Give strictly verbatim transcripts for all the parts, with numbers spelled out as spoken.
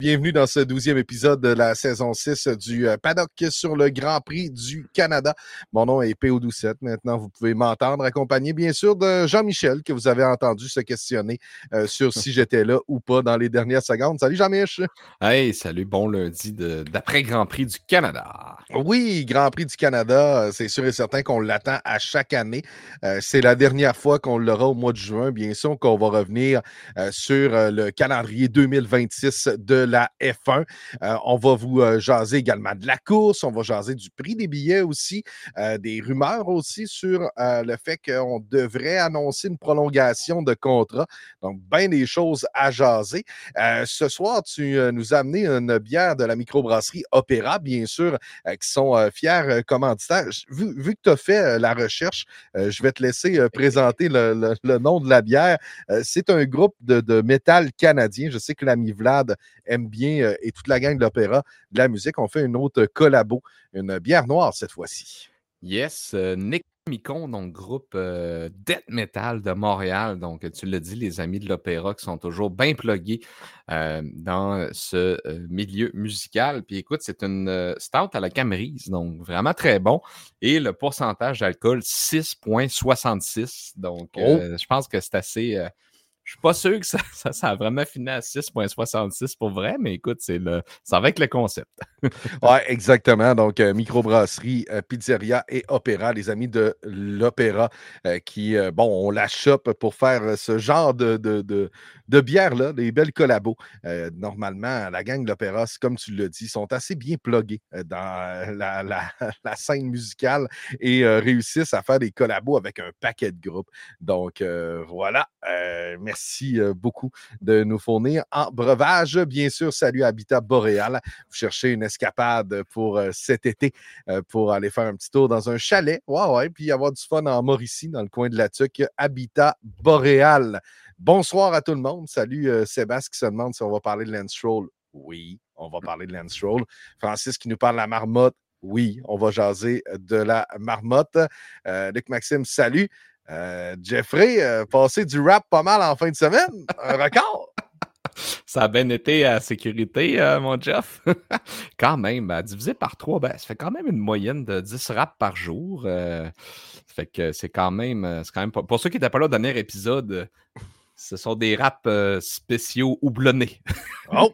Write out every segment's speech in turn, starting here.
Bienvenue dans ce douzième épisode de la saison six du Paddock sur le Grand Prix du Canada. Mon nom est P O Doucette. Maintenant, vous pouvez m'entendre accompagné, bien sûr, de Jean-Michel, que vous avez entendu se questionner euh, sur si j'étais là ou pas dans les dernières secondes. Salut Jean-Mich! Hey, salut, bon lundi de, d'après Grand Prix du Canada. Oui, Grand Prix du Canada, c'est sûr et certain qu'on l'attend à chaque année. Euh, c'est la dernière fois qu'on l'aura au mois de juin, bien sûr, qu'on va revenir euh, sur euh, le calendrier deux mille vingt-six de la F un. Euh, on va vous euh, jaser également de la course, on va jaser du prix des billets aussi, euh, des rumeurs aussi sur euh, le fait qu'on devrait annoncer une prolongation de contrat. Donc, bien des choses à jaser. Euh, ce soir, tu euh, nous as amené une bière de la microbrasserie Opéra, bien sûr, euh, qui sont euh, fiers euh, commanditaires. Vu, vu que tu as fait euh, la recherche, euh, je vais te laisser euh, présenter le, le, le nom de la bière. Euh, c'est un groupe de, de métal canadien. Je sais que l'ami Vlad aime bien, euh, et toute la gang de l'Opéra, de la musique. On fait une autre collabo, une bière noire cette fois-ci. Yes, euh, Nick Micon, donc groupe euh, death metal de Montréal. Donc, tu l'as dit, les amis de l'Opéra qui sont toujours bien plugués euh, dans ce euh, milieu musical. Puis écoute, c'est une euh, stout à la Camerise, donc vraiment très bon. Et le pourcentage d'alcool, six virgule soixante-six. Donc, euh, oh. je pense que c'est assez... Euh, Je suis pas sûr que ça, ça, ça a vraiment fini à six virgule soixante-six pour vrai, mais écoute, c'est le, ça va avec le concept. Oui, exactement. Donc, euh, microbrasserie, euh, pizzeria et opéra, les amis de l'opéra euh, qui, euh, bon, on la chope pour faire ce genre de, de, de, de bière-là, des belles collabos. Euh, normalement, la gang de l'opéra, comme tu l'as dit, sont assez bien plugués euh, dans la, la, la scène musicale et euh, réussissent à faire des collabos avec un paquet de groupes. Donc, euh, voilà. Euh, merci euh, beaucoup de nous fournir en breuvage. Bien sûr, salut Habitat Boréal. Vous cherchez une escapade pour euh, cet été, euh, pour aller faire un petit tour dans un chalet. Ouais, ouais, puis avoir du fun en Mauricie, dans le coin de la Tuque. Habitat Boréal. Bonsoir à tout le monde. Salut euh, Sébastien qui se demande si on va parler de Lance Stroll. Oui, on va parler de Lance Stroll. Francis qui nous parle de la marmotte. Oui, on va jaser de la marmotte. Euh, Luc Maxime, salut. Euh, Jeffrey, euh, passé du rap pas mal en fin de semaine. Un record. Ça a bien été à sécurité, euh, mon Jeff. Quand même, à diviser par trois, ben, ça fait quand même une moyenne de dix raps par jour. Euh, ça fait que c'est quand même, c'est quand même pas... Pour ceux qui n'étaient pas là au dernier épisode, ce sont des raps euh, spéciaux houblonnés. Oh!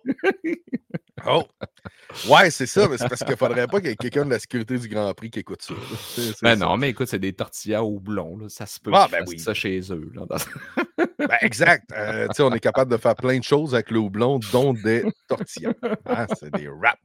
Oh! Ouais, c'est ça, mais c'est parce qu'il ne faudrait pas qu'il y ait quelqu'un de la sécurité du Grand Prix qui écoute ça. C'est, c'est ben ça. Non, mais écoute, c'est des tortillas au houblon. Là. Ça se peut ah, qu'ils ben fassent oui. ça chez eux. Là. Ben exact. Euh, on est capable de faire plein de choses avec le houblon, dont des tortillas. Hein, c'est des raps.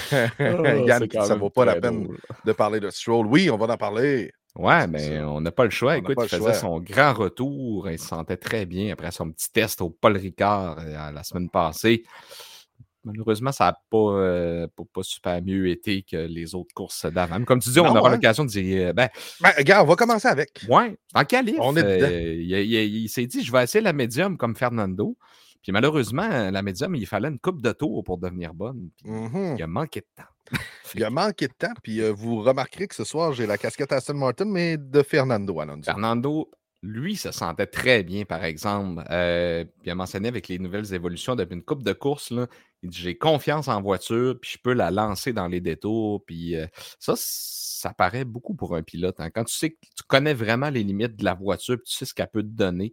Oh, Yann, ça ne vaut pas la peine drôle. de parler de Stroll. Oui, on va en parler. Ouais, mais ça. On n'a pas le choix. On Écoute, il faisait choix. son grand retour. Il se sentait très bien après son petit test au Paul Ricard euh, la semaine passée. Malheureusement, ça n'a pas, euh, pas, pas super mieux été que les autres courses d'avant. Comme tu dis, non, on aura hein? l'occasion de dire. Ben, ben, regarde, on va commencer avec. Ouais, en qualif. On est dedans. Euh, il, il, il, il s'est dit, je vais essayer la médium comme Fernando. Puis malheureusement, la médium, il fallait une coupe de tours pour devenir bonne. Puis mm-hmm. Il a manqué de temps. Il a manqué de temps. Puis euh, vous remarquerez que ce soir, j'ai la casquette Aston Martin, mais de Fernando Alonso. Fernando, lui, se sentait très bien, par exemple. Euh, il a mentionné avec les nouvelles évolutions depuis une coupe de course, là, il dit, j'ai confiance en voiture, puis je peux la lancer dans les détours. Puis euh, ça, ça paraît beaucoup pour un pilote. Hein. Quand tu sais que tu connais vraiment les limites de la voiture, puis tu sais ce qu'elle peut te donner.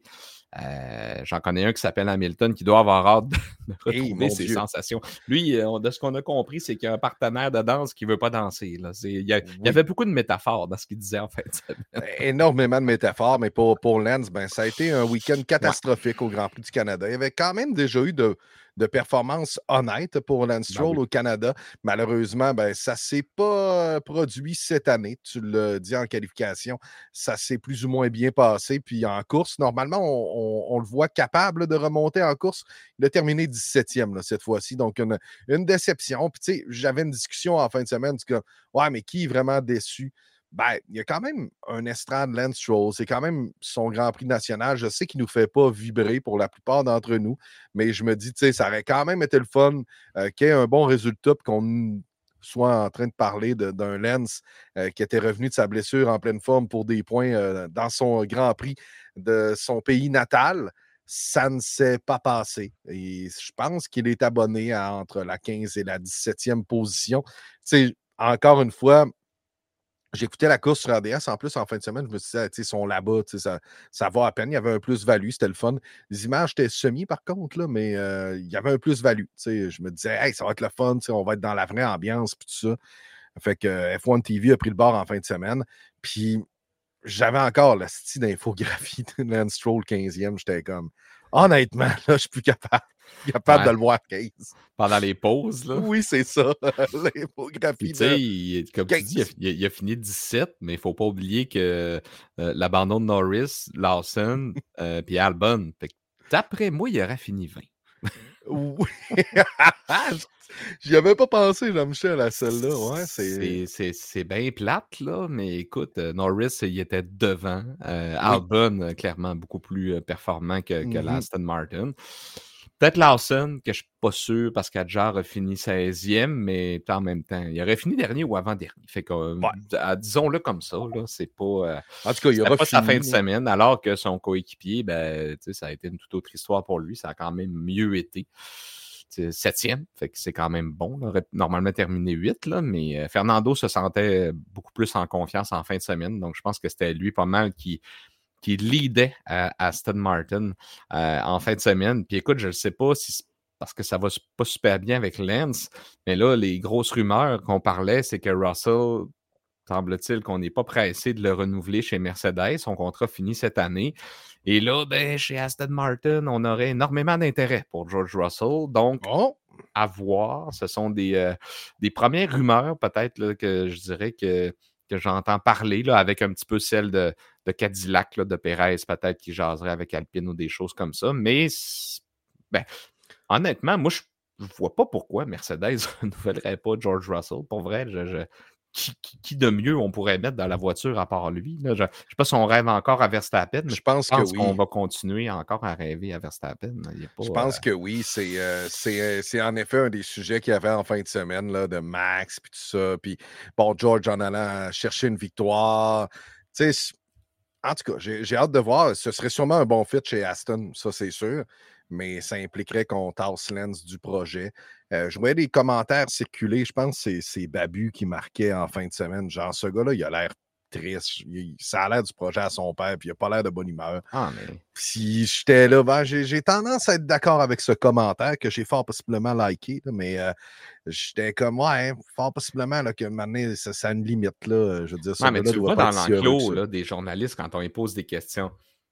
Euh, j'en connais un qui s'appelle Hamilton qui doit avoir hâte de, de retrouver hey, ses Dieu. sensations. Lui, on, de ce qu'on a compris, c'est qu'il y a un partenaire de danse qui ne veut pas danser. Là. C'est, il, y a, oui. il y avait beaucoup de métaphores dans ce qu'il disait en fait. Énormément de métaphores, mais pour, pour Lance, ben, ça a été un week-end catastrophique ouais. au Grand Prix du Canada. Il y avait quand même déjà eu de, de performances honnêtes pour Lance Stroll ben oui. au Canada. Malheureusement, ben, ça ne s'est pas produit cette année. Tu l'as dit en qualification, ça s'est plus ou moins bien passé. Puis en course, normalement, on, on, on le voit capable de remonter en course. Il a terminé dix-septième là, cette fois-ci. Donc, une, une déception. Puis, tu sais, j'avais une discussion en fin de semaine. Du coup, ouais, mais qui est vraiment déçu? Ben, il y a quand même un estrade Lance Stroll. C'est quand même son Grand Prix national. Je sais qu'il ne nous fait pas vibrer pour la plupart d'entre nous, mais je me dis, tu sais, ça aurait quand même été le fun euh, qu'il y ait un bon résultat et qu'on soit en train de parler de, d'un Lance euh, qui était revenu de sa blessure en pleine forme pour des points euh, dans son Grand Prix de son pays natal. ça ne s'est pas passé. Et je pense qu'il est abonné à entre la quinze et la dix-septième position. Tu sais, encore une fois, j'écoutais la course sur R D S en plus en fin de semaine. Je me suis dit, ils sont là-bas, ça, ça va à peine. Il y avait un plus-value, c'était le fun. Les images étaient semi par contre, là, mais euh, il y avait un plus-value. Je me disais, hey, ça va être le fun, on va être dans la vraie ambiance, puis tout ça. Fait que euh, F un T V a pris le bord en fin de semaine. Puis j'avais encore la style d'infographie de Lance Stroll quinzième. J'étais comme, honnêtement, là, je suis plus capable, capable Ouais. de le voir quinze. Pendant les pauses, là. Oui, c'est ça. L'infographie. Tu sais, comme tu dis, il a, il a, il a fini dix-sept, mais il ne faut pas oublier que euh, l'abandon de Norris, Lawson, euh, puis Albon, fait que, d'après moi, il aurait fini vingt. Oui. J'y avais pas pensé, Jean-Michel, à celle-là. Ouais, c'est... C'est, c'est bien plate, là, mais écoute, euh, Norris, il était devant. Euh, Oui. Albon, euh, clairement, beaucoup plus euh, performant que, que Mm-hmm. l'Aston Martin. Peut-être Lawson, que je suis pas sûr parce qu'Adjar a fini seizième, mais en même temps, il aurait fini dernier ou avant-dernier. Fait que, euh, ouais. disons-le comme ça, là, c'est pas, euh, en tout cas, il aura pas fini, sa fin de semaine, alors que son coéquipier, ben, ça a été une toute autre histoire pour lui. Ça a quand même mieux été. C'est septième, fait que c'est quand même bon. Il aurait normalement terminé huit, là, mais euh, Fernando se sentait beaucoup plus en confiance en fin de semaine. Donc, je pense que c'était lui pas mal qui, qui leadait à Aston Martin euh, en fin de semaine. Puis écoute, je ne sais pas si c'est parce que ça va pas super bien avec Lance, mais là, les grosses rumeurs qu'on parlait, c'est que Russell, semble-t-il qu'on n'est pas pressé de le renouveler chez Mercedes. Son contrat finit cette année. Et là, ben, chez Aston Martin, on aurait énormément d'intérêt pour George Russell. Donc, oh. à voir. Ce sont des, euh, des premières rumeurs, peut-être, là, que je dirais que, que j'entends parler, là, avec un petit peu celle de, de Cadillac, là, de Perez, peut-être, qui jaserait avec Alpine ou des choses comme ça. Mais, ben, honnêtement, moi, je ne vois pas pourquoi Mercedes ne renouvellerait pas George Russell. Pour vrai, je, je, qui, qui, qui de mieux on pourrait mettre dans la voiture à part lui? Là? Je ne sais pas si on rêve encore à Verstappen, mais je pense, je pense que qu'on oui. va continuer encore à rêver à Verstappen. Il y a pas, je pense euh... que oui. C'est, euh, c'est, euh, c'est en effet un des sujets qu'il y avait en fin de semaine, là, de Max, puis tout ça. Puis, bon, George en allant chercher une victoire. Tu sais, en tout cas, j'ai, j'ai hâte de voir. Ce serait sûrement un bon fit chez Aston, ça, c'est sûr. Mais ça impliquerait qu'on tasse Lance du projet. Euh, je voyais des commentaires circuler. Je pense que c'est, c'est Babu qui marquait en fin de semaine. Genre, ce gars-là, il a l'air triste. Il, ça a l'air du projet à son père, puis il n'a pas l'air de bonne humeur. Ah, mais... Puis j'étais là, ben, j'ai, j'ai tendance à être d'accord avec ce commentaire que j'ai fort possiblement liké, là, mais euh, j'étais comme, ouais, fort possiblement là, que maintenant, ça, ça a une limite. Là, je veux dire, ce Non, mais gars-là tu le doit vois pas dans être si heureux que l'enclos ça. là, des journalistes quand on lui pose des questions.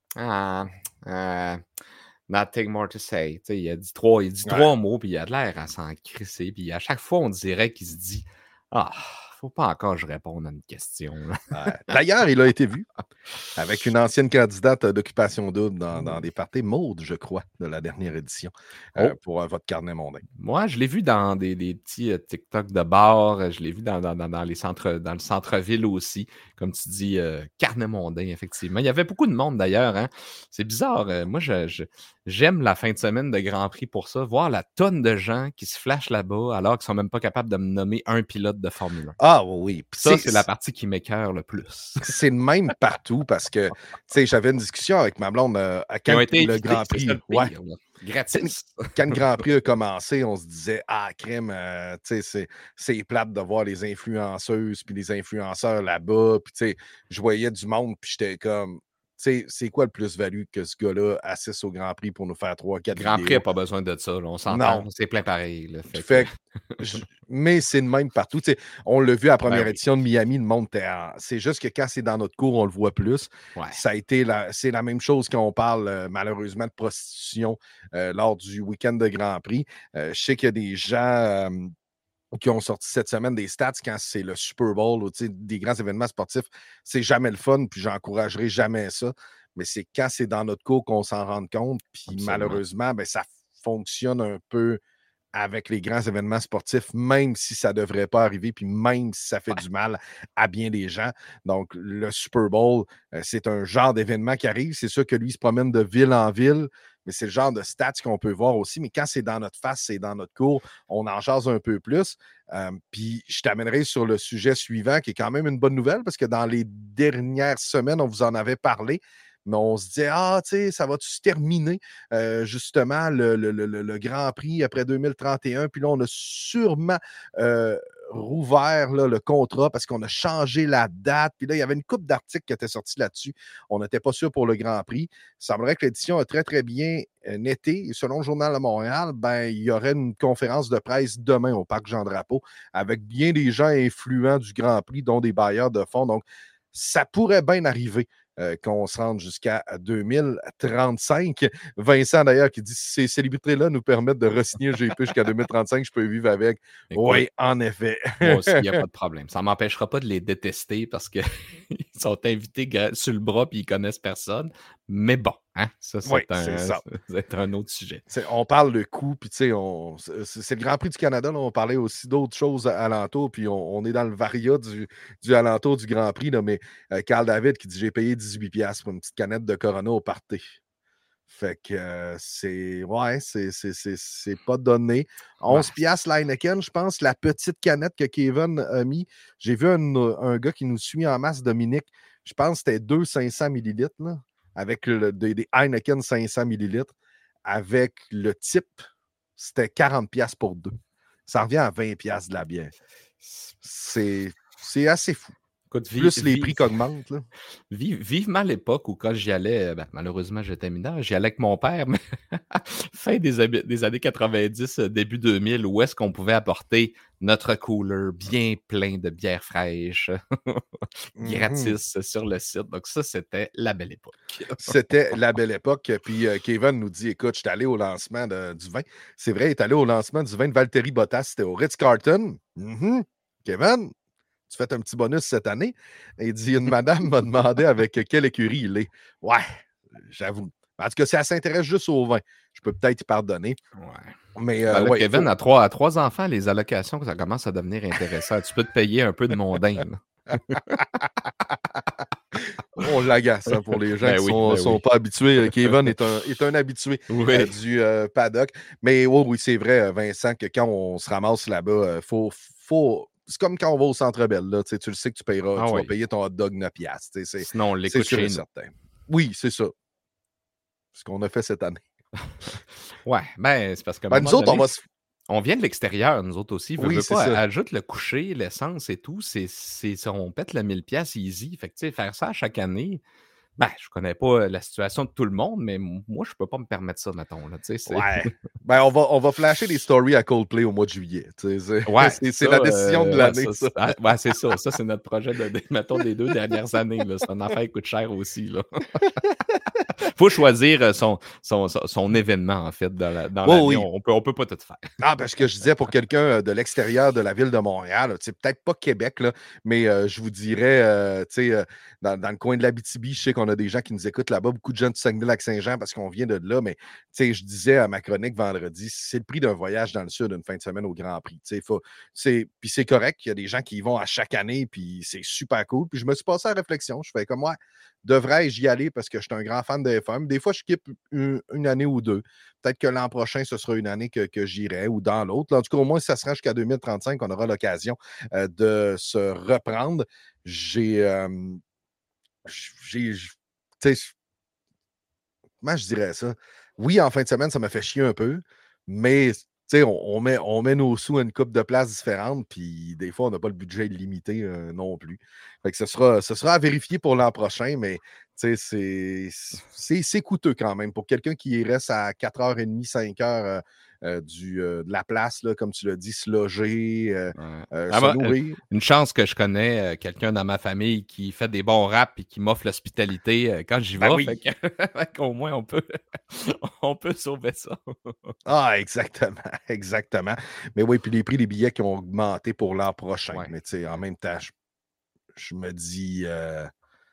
Ah, euh, nothing more to say. T'sais, il a dit trois, il dit Ouais. trois mots, puis il a de l'air à s'en crisser. Puis à chaque fois, on dirait qu'il se dit ah, faut pas encore que je réponde à une question. Ouais. D'ailleurs, il a été vu avec une ancienne candidate d'occupation double dans, dans des parties Maude, je crois, de la dernière édition, euh, Oh. pour euh, votre carnet mondain. Moi, je l'ai vu dans des, des petits euh, TikTok de bar. Je l'ai vu dans, dans, dans, dans les centres, dans le centre-ville aussi. Comme tu dis, euh, carnet mondain, effectivement. Il y avait beaucoup de monde d'ailleurs. Hein? C'est bizarre. Euh, moi, je, je, j'aime la fin de semaine de Grand Prix pour ça. Voir la tonne de gens qui se flashent là-bas alors qu'ils sont même pas capables de me nommer un pilote de Formule un. Ah oui. Ça, c'est, c'est la partie qui m'écœure le plus. C'est le même partout parce que, tu sais, j'avais une discussion avec ma blonde euh, à quand le invités, Grand Prix. le Ouais. pire, gratis. Quand le Grand Prix a commencé, on se disait, ah, crème, euh, tu sais, c'est, c'est plate de voir les influenceuses puis les influenceurs là-bas. Puis, tu sais, je voyais du monde, puis j'étais comme, tu sais, c'est quoi le plus-value que ce gars-là assiste au Grand Prix pour nous faire trois, quatre vidéos? Grand Prix n'a pas besoin de ça, là, on s'entend, non. c'est plein pareil. Là, fait fait que... je, mais c'est le même partout. T'sais, on l'a vu à la première ben oui. édition de Miami, le monde était en... C'est juste que quand c'est dans notre cours, on le voit plus. Ouais. Ça a été la... C'est la même chose quand on parle euh, malheureusement de prostitution euh, lors du week-end de Grand Prix. Euh, je sais qu'il y a des gens euh, qui ont sorti cette semaine des stats quand c'est le Super Bowl ou des grands événements sportifs. C'est jamais le fun, puis j'encouragerai jamais ça. Mais c'est quand c'est dans notre cours qu'on s'en rend compte. Puis Absolument. malheureusement, ben, ça fonctionne un peu avec les grands événements sportifs, même si ça ne devrait pas arriver, puis même si ça fait ouais. du mal à bien des gens. Donc, le Super Bowl, euh, c'est un genre d'événement qui arrive. C'est sûr que lui, il se promène de ville en ville, mais c'est le genre de stats qu'on peut voir aussi. Mais quand c'est dans notre face, c'est dans notre cours, on en jase un peu plus. Euh, puis, je t'amènerai sur le sujet suivant, qui est quand même une bonne nouvelle, parce que dans les dernières semaines, on vous en avait parlé, mais on se disait, ah, tu sais, ça va-tu se terminer, euh, justement, le, le, le, le Grand Prix après deux mille trente et un? Puis là, on a sûrement euh, rouvert là, le contrat parce qu'on a changé la date. Puis là, il y avait une couple d'articles qui étaient sortis là-dessus. On n'était pas sûr pour le Grand Prix. Il semblerait que l'édition a très, très bien euh, netté. Et selon le Journal de Montréal, ben, il y aurait une conférence de presse demain au Parc Jean-Drapeau avec bien des gens influents du Grand Prix, dont des bailleurs de fonds. Donc, ça pourrait bien arriver euh, qu'on se rende jusqu'à deux mille trente-cinq. Vincent, d'ailleurs, qui dit ces célébrités-là nous permettent de re-signer le G P jusqu'à deux mille trente-cinq, je peux vivre avec. Écoute, Oui, en effet. moi aussi, il n'y a pas de problème. Ça ne m'empêchera pas de les détester parce qu'ils sont invités gra- sur le bras et ils ne connaissent personne. Mais bon, hein, ça, Oui, c'est c'est un, ça. c'est un autre sujet. C'est- on parle de coût, puis tu sais, on- c'est c'est le Grand Prix du Canada, là, on parlait aussi d'autres choses à- alentour, puis on, on est dans le varia du, du alentour du Grand Prix, là, mais euh, Carl David qui dit j'ai payé dix-huit piastres pour une petite canette de Corona au party. Fait que euh, c'est. Ouais, c'est, c'est, c'est, c'est pas donné. Ouais, onze piastres l'Heineken, je pense, la petite canette que Kevin a mis. J'ai vu un, un gars qui nous suit en masse, Dominique. Je pense que c'était deux cinq cents millilitres, là, avec le- des, des Heineken cinq cents millilitres. Avec le type, c'était quarante piastres pour deux. Ça revient à vingt piastres de la bière. C'est, c'est assez fou. écoute, vi- Plus les vi- prix qui augmentent, là. vi- vivement l'époque où quand j'y allais, ben, malheureusement j'étais mineur, j'y allais avec mon père, mais fin des, habi- des années quatre-vingt-dix, euh, début deux mille, où est-ce qu'on pouvait apporter notre cooler bien plein de bière fraîche Mhm. gratis sur le site. Donc ça, c'était la belle époque. C'était la belle époque. Puis euh, Kevin nous dit écoute, je suis allé au lancement de- du vin. C'est vrai, il est allé au lancement du vin de Valtteri Bottas. C'était au Ritz-Carlton. Mhm. Kevin, tu fais un petit bonus cette année. Et il dit une madame m'a demandé avec quelle écurie il est. Ouais, j'avoue. En tout cas, si elle s'intéresse juste au vin, je peux peut-être y pardonner. Ouais. Mais Ben euh, là, ouais, Kevin, faut... à trois, à trois enfants, les allocations, ça commence à devenir intéressant. Tu peux te payer un peu de mondain. là. on l'agace hein, pour les gens Ben qui oui, sont, ben sont oui. pas habitués. Kevin est un, est un habitué euh, Oui. du euh, paddock. Mais oui, oui, c'est vrai, Vincent, que quand on se ramasse là-bas, il faut, faut. C'est comme quand on va au Centre Bell, là, tu sais, tu le sais que tu payeras, Ah tu vas oui. payer ton hot dog neuf piastres. tu sais, C'est Sinon, on c'est l'écoute sûr et chez nous. certain. Oui, c'est ça. Ce qu'on a fait cette année. Ouais, ben, c'est parce qu'à un Ben, moment nous autres, on donné, va se. on vient de l'extérieur, nous autres aussi. Veux, Oui, veux c'est pas, ça. ajoute le coucher, l'essence et tout. C'est, c'est, ça, on pète le mille piastres easy. Fait que, tu sais, faire ça à chaque année, ben, je connais pas la situation de tout le monde, mais m- moi, je peux pas me permettre ça, mettons. Là, tu sais, c'est... Ouais. Ben, on va, on va flasher des stories à Coldplay au mois de juillet. tu sais, C'est Ouais, c'est- c'est ça, la décision de euh, ouais, l'année, ça, ça. c'est, ah, ouais, c'est ça. Ça, c'est notre projet de, de- mettons, des deux dernières années. Là. C'est une affaire qui coûte cher aussi. Là. Faut choisir euh, son, son, son, son événement, en fait, dans, la- dans Oui, l'année. oui. On, on peut, on peut pas tout faire. Ah, parce que je disais pour quelqu'un euh, de l'extérieur de la ville de Montréal, c'est peut-être pas Québec, là, mais euh, je vous dirais, euh, tu sais, euh, dans, dans le coin de l'Abitibi, je sais qu'on a des gens qui nous écoutent là-bas, beaucoup de gens du Saguenay-Lac-Saint-Jean parce qu'on vient de là, mais tu sais, je disais à ma chronique vendredi, c'est le prix d'un voyage dans le sud une fin de semaine au Grand Prix. tu sais, Faut, c'est, puis c'est correct, il y a des gens qui y vont à chaque année, puis c'est super cool. Puis je me suis passé à la réflexion, je fais comme, ouais, devrais-je y aller parce que je suis un grand fan de F un. Des fois, je skip une, une année ou deux. Peut-être que l'an prochain, ce sera une année que, que j'irai ou dans l'autre. En tout cas, au moins, si ça sera jusqu'à deux mille trente-cinq, on aura l'occasion euh, de se reprendre. J'ai. euh, j'ai. Tu sais, comment je dirais ça? Oui, en fin de semaine, ça m'a fait chier un peu, mais tu sais, on, on met, on met nos sous à une coupe de places différentes, puis des fois, on n'a pas le budget illimité euh, non plus. Fait que ce sera, ce sera à vérifier pour l'an prochain, mais tu sais, c'est, c'est, c'est coûteux quand même. Pour quelqu'un qui reste à quatre heures trente, cinq heures euh, euh, du, euh, de la place, là, comme tu l'as dit, se loger, euh, Ouais. euh, Ah, se moi, euh, nourrir. une chance que je connais euh, quelqu'un dans ma famille qui fait des bons raps et qui m'offre l'hospitalité euh, quand j'y Ben vais. Fait oui. que- fait qu'au moins, on peut, on peut sauver ça. Ah, exactement, exactement. Mais oui, puis les prix des billets qui ont augmenté pour l'an prochain. Ouais. Mais tu sais, en même temps, je, je me dis, euh,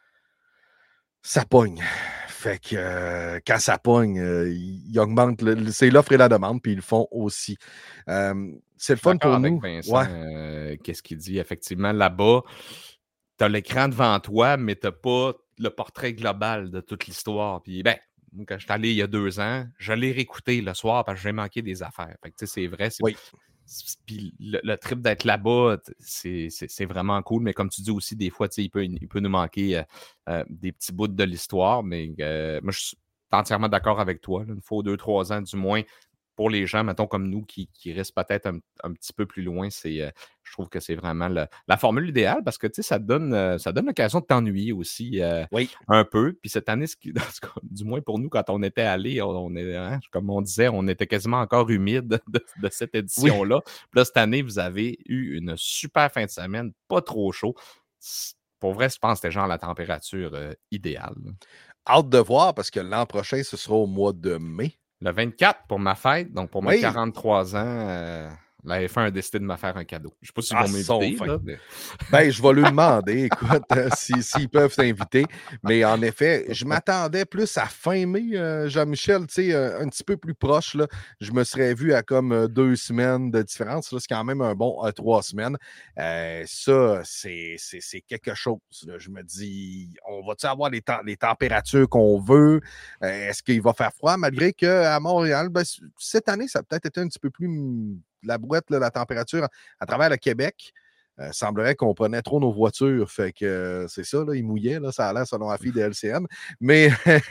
ça pogne. Fait que euh, quand ça pogne, euh, ils ils augmentent, le- le- c'est l'offre et la demande, puis ils le font aussi. Euh, c'est le Je suis fun d'accord pour avec nous. Vincent. Ouais, euh, qu'est-ce qu'il dit? Effectivement, là-bas, tu as l'écran devant toi, mais tu n'as pas le portrait global de toute l'histoire. Puis, ben, moi, quand je suis allé il y a deux ans, je l'ai réécouté le soir parce que j'ai manqué des affaires. Fait que, tu sais, c'est vrai, c'est oui. Puis le, le trip d'être là-bas, c'est, c'est, c'est vraiment cool. Mais comme tu dis aussi, des fois, il peut, il peut nous manquer euh, euh, des petits bouts de l'histoire. Mais euh, moi, je suis entièrement d'accord avec toi. Là, une fois deux, trois ans, du moins, pour les gens, mettons, comme nous, qui, qui restent peut-être un, un petit peu plus loin, c'est, euh, je trouve que c'est vraiment le- la formule idéale parce que, tu sais, ça donne, euh, ça donne l'occasion de t'ennuyer aussi euh, Oui. un peu. Puis cette année, ce qui- du moins pour nous, quand on était allés, on, on est, hein, comme on disait, on était quasiment encore humide de, de cette Oui. édition-là. Puis là, cette année, vous avez eu une super fin de semaine, pas trop chaud. C'est- Pour vrai, je pense que c'était genre la température euh, idéale. là. Hâte de voir parce que l'an prochain, ce sera au mois de mai. Le vingt-quatre pour ma fête, donc pour mes Oui. quarante-trois ans, euh, la F un a décidé de me faire un cadeau. Je ne sais pas s'ils Ah, vont ils sont m'inviter, fins. là, mais Ben, je vais lui demander, écoute, euh, si- s'ils peuvent t'inviter. Mais en effet, je m'attendais plus à fin mai, euh, Jean-Michel, tu sais, euh, un petit peu plus proche. Là. Je me serais vu à comme euh, deux semaines de différence. Là, c'est quand même un bon euh, trois semaines. Euh, ça, c'est, c'est, c'est quelque chose. Là. Je me dis, on va-tu avoir les, tem- les températures qu'on veut? Euh, est-ce qu'il va faire froid? Malgré qu'à Montréal, ben, c- cette année, ça a peut-être été un petit peu plus mm, la brouette, là, la température à travers le Québec. Euh, semblerait qu'on prenait trop nos voitures. Fait que euh, c'est ça, là, ils mouillaient, là, ça a l'air selon la fille de L C N. Mais,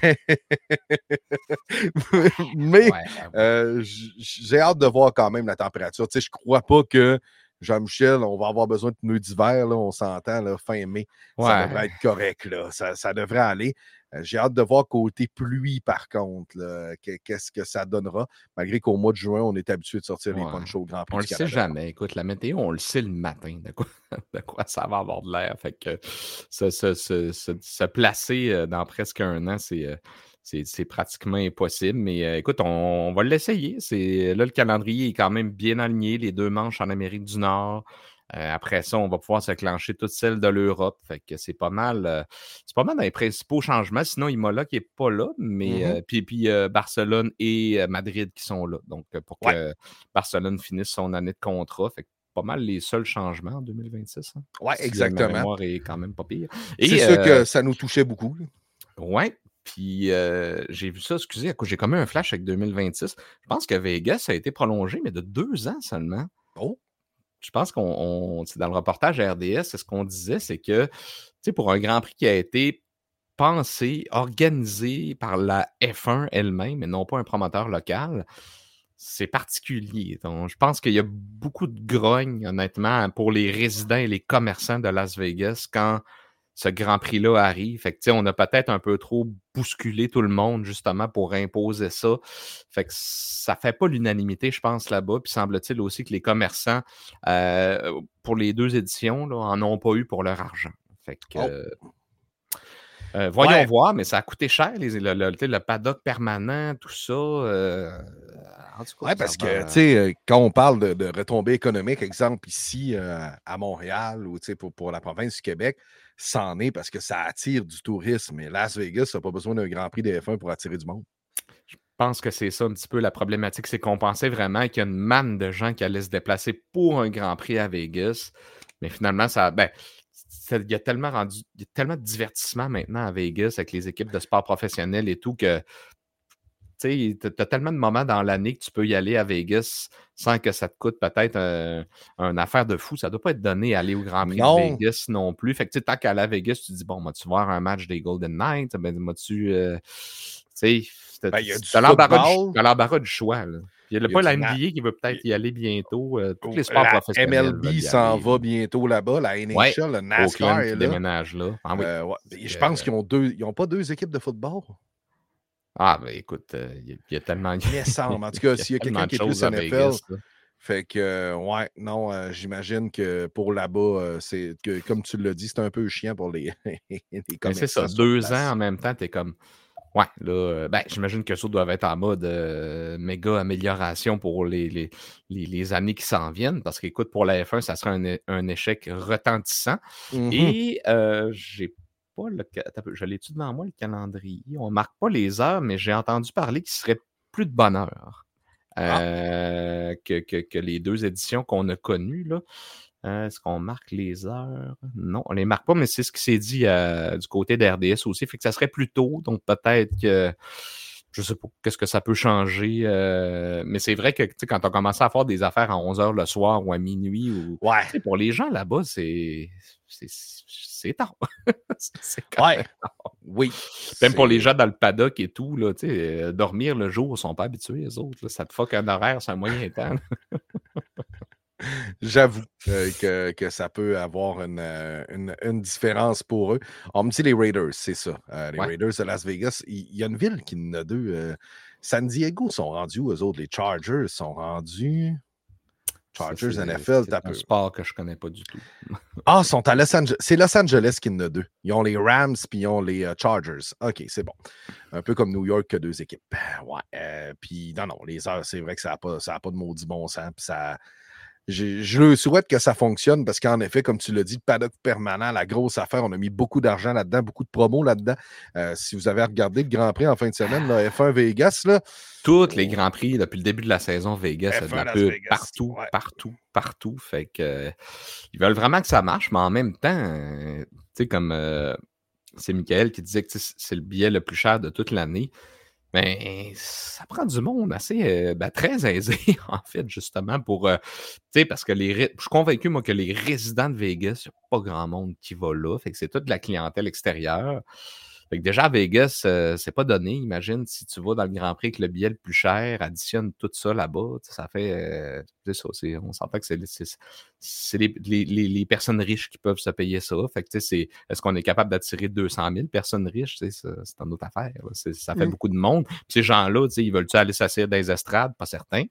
mais ouais, ouais. euh, j- j'ai hâte de voir quand même la température. Tu sais, je crois pas que Jean-Michel, on va avoir besoin de pneus d'hiver, là, on s'entend, là, fin mai. Ça devrait Ouais. être correct, là. Ça, ça devrait aller. Euh, J'ai hâte de voir côté pluie, par contre, là, que- qu'est-ce que ça donnera. Malgré qu'au mois de juin, on est habitué de sortir les Ouais. ponchos au Grand Prix On du le sait Canada. jamais. Écoute, la météo, on le sait le matin de quoi, de quoi ça va avoir de l'air. Fait que se, se- se- se- se placer euh, dans presque un an, c'est, euh, c'est, c'est pratiquement impossible. Mais euh, écoute, on, on va l'essayer. C'est, là, le calendrier est quand même bien aligné. Les deux manches en Amérique du Nord. Euh, après ça, on va pouvoir se clencher toutes celles de l'Europe. Fait que c'est pas mal. euh, c'est pas mal dans les principaux changements. Sinon, Imola qui n'est pas là, mais Mhm. euh, puis, puis euh, Barcelone et euh, Madrid qui sont là. Donc, euh, pour Ouais. que Barcelone finisse son année de contrat. Fait que pas mal les seuls changements en deux mille vingt-six. Hein, Ouais, si euh, ma exactement. mémoire est quand même pas pire. C'est Et sûr euh, que ça nous touchait beaucoup. Là. ouais, puis euh, j'ai vu ça, excusez, à cause- j'ai comme eu un flash avec deux mille vingt-six. Je pense que Vegas a été prolongé, mais de deux ans seulement. Oh, Je pense qu'on, on- c'est dans le reportage R D S, c'est ce qu'on disait, c'est que, tu sais, pour un Grand Prix qui a été pensé, organisé par la F un elle-même et non pas un promoteur local, c'est particulier. Donc, je pense qu'il y a beaucoup de grogne, honnêtement, pour les résidents et les commerçants de Las Vegas quand ce Grand Prix-là arrive. Fait que, tu sais, on a peut-être un peu trop bousculé tout le monde, justement, pour imposer ça. Fait que ça fait pas l'unanimité, je pense, là-bas. Puis semble-t-il aussi que les commerçants, euh, pour les deux éditions, là, en ont pas eu pour leur argent. Fait que, oh. euh, euh, voyons Ouais, voir, mais ça a coûté cher, les, le, le, tu sais, le paddock permanent, tout ça. euh, en tout cas, ouais, ça parce que, tu va. sais, euh, quand on parle de, de retombées économiques, exemple ici euh, à Montréal ou, tu sais, pour, pour la province du Québec, c'en est parce que ça attire du tourisme. Mais Las Vegas n'a pas besoin d'un Grand Prix de F un pour attirer du monde. Je pense que c'est ça un petit peu la problématique, c'est qu'on pensait vraiment qu'il y a une manne de gens qui allaient se déplacer pour un Grand Prix à Vegas. Mais finalement, ça, ben, ça- il y a tellement rendu, il y a tellement de divertissement maintenant à Vegas avec les équipes de sport professionnels et tout que tu as tellement de moments dans l'année que tu peux y aller à Vegas sans que ça te coûte peut-être un, un affaire de fou. Ça ne doit pas être donné à aller au Grand Prix de Non, Vegas non plus. Fait que tu sais, tant qu'à aller à Vegas, tu te dis, bon, vas-tu voir un match des Golden Knights? Ben, vas-tu. Euh, tu sais, ben, il y a du t'as l'embarras du, football, t'as l'embarras du choix. Là. Puis il n'y a il y a pas du la na- N B A qui veut peut-être il- y aller bientôt. Euh, tous les sports la professionnels veulent M L B y s'en aller. va bientôt là-bas, la Ouais, N H L, le NASCAR Oakland est qui là. déménage là. Ah oui. Euh, ouais. Fait Je que, pense euh, qu'ils ont deux, ils n'ont pas deux équipes de football. ah, ben écoute, euh, il y, a- il y a tellement. Il me semble. En tout Il cas, y a s'il y a tellement quelqu'un de qui est plus choses à N F L, Vegas. Là. fait que, euh, ouais, non, euh, j'imagine que pour là-bas, euh, c'est que, comme tu l'as dit, c'est un peu chiant pour les, les Mais c'est ça, commerçants sur deux ans place. en même temps, t'es comme. Ouais, là, euh, ben, j'imagine que ça doit être en mode euh, méga amélioration pour les, les, les, les années qui s'en viennent. Parce qu'écoute, pour la F un, ça serait un, é- un échec retentissant. Mhm. Et euh, j'ai pas le. ca- attends un peu, je l'ai-tu devant moi, le calendrier? On marque pas les heures, mais j'ai entendu parler qu'il serait plus de bonne heure Ah, euh, que, que, que les deux éditions qu'on a connues, là. Euh, Est-ce qu'on marque les heures? Non, on les marque pas, mais c'est ce qui s'est dit euh, du côté d'R D S aussi. Fait que ça serait plus tôt, donc peut-être que je sais pas, qu'est-ce que ça peut changer? Euh, mais c'est vrai que quand on commence à faire des affaires à onze heures le soir ou à minuit, ou Ouais. pour les gens là-bas, c'est c'est tard. c'est quand ouais. même tard. Oui. Même pour les gens dans le paddock et tout, là, euh, dormir le jour, ils sont pas habitués, les autres. Là, ça te fuck un horaire, c'est un moyen temps. J'avoue euh, que, que ça peut avoir une, euh, une, une différence pour eux. On me dit les Raiders, c'est ça. Euh, les ouais. Raiders de Las Vegas. Il, il y a une ville qui en a deux. Euh, San Diego sont rendus où, eux autres? Les Chargers sont rendus. Chargers ça, N F L, c'est t'as un peu. sport que je connais pas du tout. Ah, ils sont à Los Angeles. C'est Los Angeles qui en a deux. Ils ont les Rams puis ils ont les uh, Chargers. OK, c'est bon. Un peu comme New York que deux équipes. Ouais. Euh, puis non, non, les heures, c'est vrai que ça n'a pas, ça a pas de maudit bon sens. Puis ça. Je, je souhaite que ça fonctionne parce qu'en effet, comme tu l'as dit, le paddock permanent, la grosse affaire, on a mis beaucoup d'argent là-dedans, beaucoup de promos là-dedans. Euh, si vous avez regardé le Grand Prix en fin de semaine, là, F un Vegas, là. Tous les Grands Prix, depuis le début de la saison, Vegas, F un de la Las pub Vegas, partout, ouais. partout, partout. Fait que euh, ils veulent vraiment que ça marche, mais en même temps, euh, tu sais, comme euh, c'est Michael qui disait que c'est le billet le plus cher de toute l'année. Mais ça prend du monde assez, euh, ben, très aisé, en fait, justement, pour. Euh, tu sais, parce que les. Je suis convaincu, moi, que les résidents de Vegas, il n'y a pas grand monde qui va là. Fait que c'est toute la clientèle extérieure. Fait que déjà, à Vegas, euh, c'est pas donné. Imagine si tu vas dans le Grand Prix avec le billet le plus cher, additionne tout ça là-bas. Ça fait. Euh, c'est ça. C'est, on s'entend que c'est, c'est, c'est les, les, les, personnes riches qui peuvent se payer ça. Fait que, tu sais, c'est, est-ce qu'on est capable d'attirer deux cent mille personnes riches? C'est, c'est une autre affaire. C'est, ça fait mm. beaucoup de monde. Puis ces gens-là, ils veulent-tu aller s'asseoir dans les estrades? Pas certain.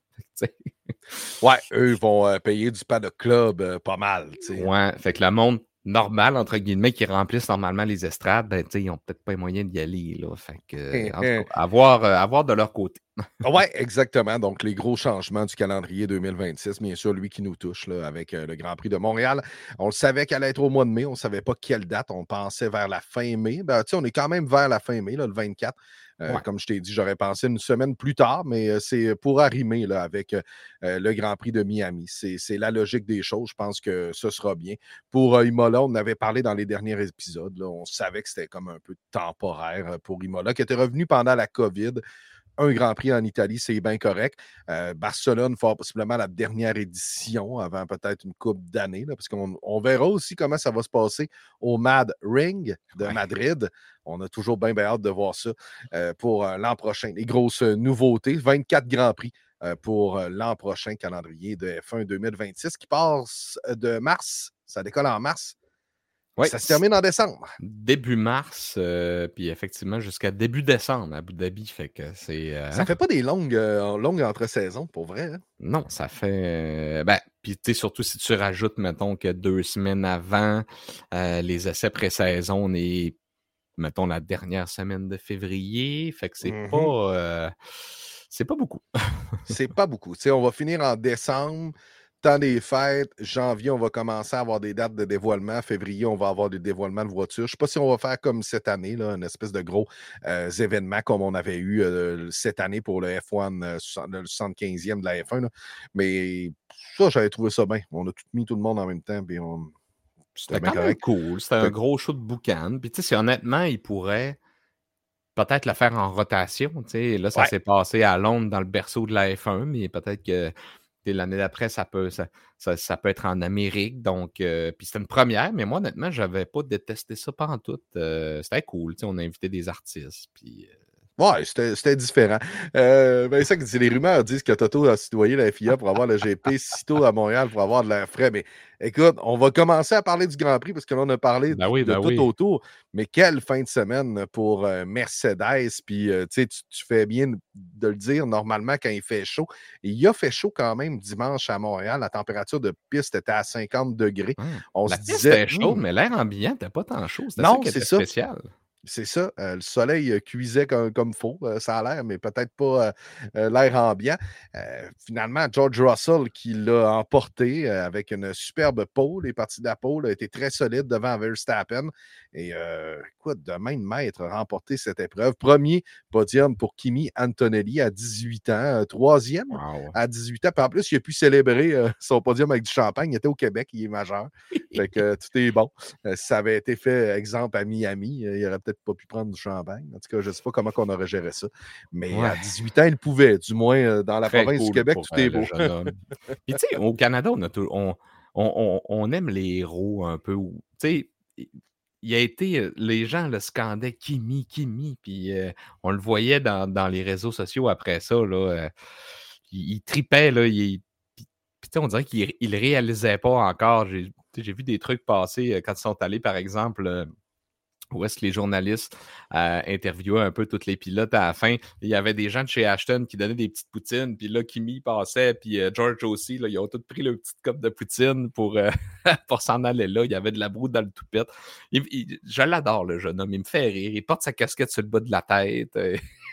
Ouais, eux vont euh, payer du paddock club euh, pas mal. T'sais. Ouais, fait que le monde normal, entre guillemets, qui remplissent normalement les estrades, ben, ils n'ont peut-être pas les moyens d'y aller. Là. Fait que, en tout cas, avoir, euh, avoir de leur côté. Oui, exactement. Donc, les gros changements du calendrier deux mille vingt-six, bien sûr, lui qui nous touche là, avec euh, le Grand Prix de Montréal. On le savait qu'elle allait être au mois de mai. On ne savait pas quelle date. On pensait vers la fin mai. Ben, on est quand même vers la fin mai, là, le vingt-quatre. Euh, ouais. Comme je t'ai dit, j'aurais pensé une semaine plus tard, mais euh, c'est pour arrimer là, avec euh, le Grand Prix de Miami. C'est, c'est la logique des choses. Je pense que ce sera bien. Pour euh, Imola, on avait parlé dans les derniers épisodes. Là, on savait que c'était comme un peu temporaire pour Imola, qui était revenu pendant la COVID. Un Grand Prix en Italie, c'est bien correct. Euh, Barcelone, fort possiblement la dernière édition, avant peut-être une couple d'années, là, parce qu'on on verra aussi comment ça va se passer au Mad Ring de ouais. Madrid. On a toujours bien, bien hâte de voir ça euh, pour euh, l'an prochain. Les grosses nouveautés, vingt-quatre Grands Prix euh, pour euh, l'an prochain, calendrier de F un deux mille vingt-six qui passe de mars. Ça décolle en mars. Ouais, ça se termine en décembre. Début mars, euh, puis effectivement jusqu'à début décembre à Abu Dhabi. Fait que c'est. Euh, ça fait pas des longues, euh, longues entre-saisons, pour vrai. Hein? Non, ça fait. Euh, ben, puis tu sais, surtout si tu rajoutes, mettons, que deux semaines avant euh, les essais pré-saison, on est, mettons, la dernière semaine de février. Fait que c'est mm-hmm. pas. Euh, c'est pas beaucoup. c'est pas beaucoup. Tu sais, on va finir en décembre. Temps des fêtes, janvier, on va commencer à avoir des dates de dévoilement. Février, on va avoir des dévoilements de voitures. Je ne sais pas si on va faire comme cette année, là, une espèce de gros euh, événement comme on avait eu euh, cette année pour le F un, euh, le soixante-quinzième de la F un. Là. Mais ça, j'avais trouvé ça bien. On a tout mis tout le monde en même temps. Puis on... C'était, C'était quand même correct. Cool. C'était un gros show de boucan. Puis tu sais, honnêtement, il pourrait peut-être le faire en rotation. Là, ça ouais. s'est passé à Londres dans le berceau de la F un, mais peut-être que l'année d'après, ça peut, ça, ça, ça peut être en Amérique. Donc, euh, puis c'était une première, mais moi, honnêtement, je n'avais pas détesté ça pantoute. Euh, c'était cool. On a invité des artistes. Puis. Euh... Ouais, c'était, c'était différent. Euh, ben, ça, les rumeurs disent que Toto a citoyen la F I A pour avoir le G P sitôt à Montréal pour avoir de l'air frais. Mais écoute, on va commencer à parler du Grand Prix parce que là, on a parlé ben oui, de ben tout oui. autour. Mais quelle fin de semaine pour euh, Mercedes. Puis, euh, tu, tu fais bien de le dire, normalement, quand il fait chaud. Et il a fait chaud quand même dimanche à Montréal. La température de piste était à cinquante degrés. Hum. On la se piste disait, était chaude, hum. mais l'air ambiant n'était pas tant chaud. C'était non, ça qui c'est était ça. spécial. C'est ça. Euh, le soleil euh, cuisait comme, comme faux, euh, ça a l'air, mais peut-être pas euh, euh, l'air ambiant. Euh, finalement, George Russell qui l'a emporté euh, avec une superbe pole. Les parties de la pole a été très solide devant Verstappen. Et euh, écoute, de même maître a remporté cette épreuve. Premier podium pour Kimi Antonelli à dix-huit ans. Euh, troisième wow. à dix-huit ans. Puis en plus, il a pu célébrer euh, son podium avec du champagne. Il était au Québec, il est majeur. Fait que euh, tout est bon. Euh, si ça avait été fait, exemple, à Miami, il aurait peut-être peut-être pas pu prendre du champagne. En tout cas, je ne sais pas comment on aurait géré ça. Mais Ouais. à dix-huit ans, il pouvait. Du moins, euh, dans la Très province du cool Québec, pour tout euh, est le beau. jeune homme. Puis tu sais, au Canada, on, a tout- on, on, on- on aime les héros un peu. Tu sais, il il a été, euh, les gens le scandaient Kimi, Kimi, puis euh, on le voyait dans, dans les réseaux sociaux après ça, là, euh, il, il tripait, là, il, puis, puis, tu sais, on dirait qu'il il réalisait pas encore. J'ai tu sais, j'ai vu des trucs passer euh, quand ils sont allés, par exemple, euh, où est-ce que les journalistes euh, interviewaient un peu tous les pilotes à la fin. Il y avait des gens de chez Ashton qui donnaient des petites poutines, puis là, Kimi passait, puis euh, George aussi, là, ils ont tous pris leur petite coupe de poutine pour, euh, pour s'en aller là. Il y avait de la broue dans le toupette. Il- il- je l'adore, le jeune homme. Il me fait rire. Il porte sa casquette sur le bas de la tête. euh.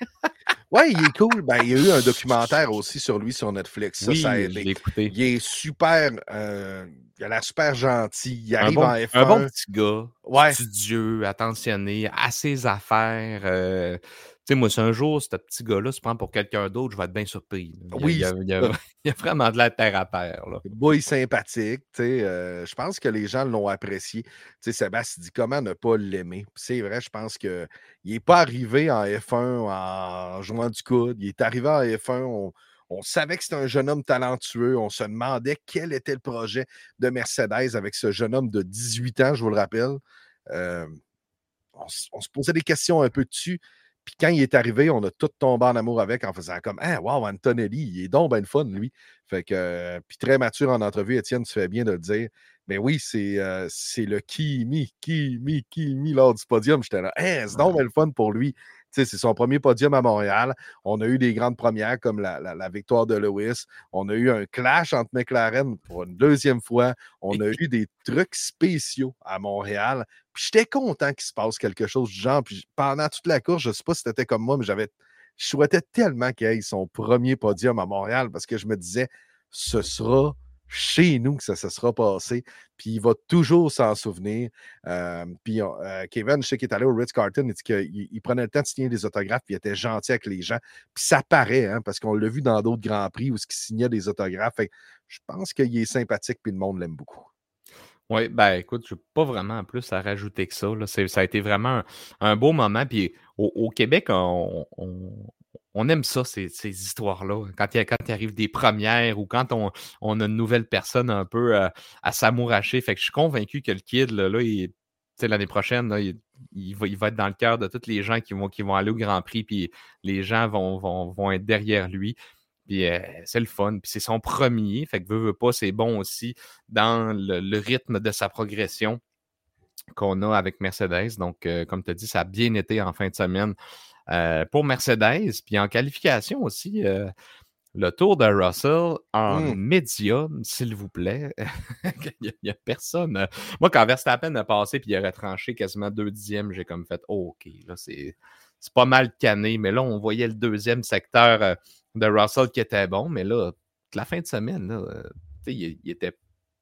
Ouais, il est cool. Ben, il y a eu un documentaire aussi sur lui sur Netflix. Ça, ça a Oui, je aidé. l'ai écouté. Il est super. Euh, il a l'air super gentil. Il Un arrive bon, en un bon F un. petit gars, Ouais. studieux, attentionné, à ses affaires. euh, Tu sais, moi, si un jour, ce petit gars-là se prend pour quelqu'un d'autre, je vais être bien surpris. là. Il y a, il y Oui, a- il y a- il y a vraiment de la terre à terre. Là. boy sympathique, tu sais, euh, je pense que les gens l'ont apprécié. Tu sais, Sébastien dit comment ne pas l'aimer. Puis c'est vrai, je pense qu'il n'est pas arrivé en F un en jouant du coude. Il est arrivé en F un, on, on savait que c'était un jeune homme talentueux. On se demandait quel était le projet de Mercedes avec ce jeune homme de dix-huit ans, je vous le rappelle. Euh, on, s- on se posait des questions un peu dessus. Puis quand il est arrivé, on a tout tombé en amour avec en faisant comme Ah, wow, Antonelli, il est donc ben le fun, lui. Fait que, euh, puis très mature en entrevue, Étienne, tu fais bien de le dire. Mais oui, c'est euh, c'est le Kimi, Kimi, Kimi lors du podium. J'étais là, Hein, c'est donc ben le fun pour lui. Tu sais, c'est son premier podium à Montréal. On a eu des grandes premières comme la, la- la victoire de Lewis. On a eu un clash entre McLaren pour une deuxième fois. On a eu des trucs spéciaux à Montréal. Puis j'étais content qu'il se passe quelque chose du genre. Puis pendant toute la course, je ne sais pas si c'était comme moi, mais j'avais. Je souhaitais tellement qu'il ait son premier podium à Montréal parce que je me disais, ce sera chez nous que ça se sera passé. Puis il va toujours s'en souvenir. Euh, puis euh, Kevin, je sais qu'il est allé au Ritz-Carlton, il dit qu'il il prenait le temps de signer des autographes, puis il était gentil avec les gens. Puis ça paraît, hein, parce qu'on l'a vu dans d'autres Grands Prix où il signait des autographes. Fait que je pense qu'il est sympathique, puis le monde l'aime beaucoup. Oui, ben écoute, je n'ai pas vraiment plus à rajouter que ça. Là. C'est- Ça a été vraiment un, un beau moment. Puis au, au Québec, on, on- on aime ça, ces, ces histoires-là. Quand il, y a- quand il arrive des premières ou quand on, on a une nouvelle personne un peu euh, à s'amouracher. Fait que je suis convaincu que le kid, là, là, il- tu sais, l'année prochaine, là, il, il va, il va être dans le cœur de tous les gens qui vont, qui vont aller au Grand Prix. Puis les gens vont, vont, vont être derrière lui. Puis euh, c'est le fun. Puis c'est son premier. Fait que veut, veut pas, c'est bon aussi dans le, le rythme de sa progression qu'on a avec Mercedes. Donc, euh, comme tu as dit, ça a bien été en fin de semaine euh, pour Mercedes. Puis en qualification aussi, euh, le tour de Russell en Mm. médium, s'il vous plaît. Il n'y a, a, personne. Euh, moi, quand Verstappen a passé puis il a retranché quasiment deux dixièmes, j'ai comme fait oh, OK, là, c'est. C'est pas mal canné, mais là, on voyait le deuxième secteur euh, de Russell qui était bon, mais là, la fin de semaine, là, euh, il, il était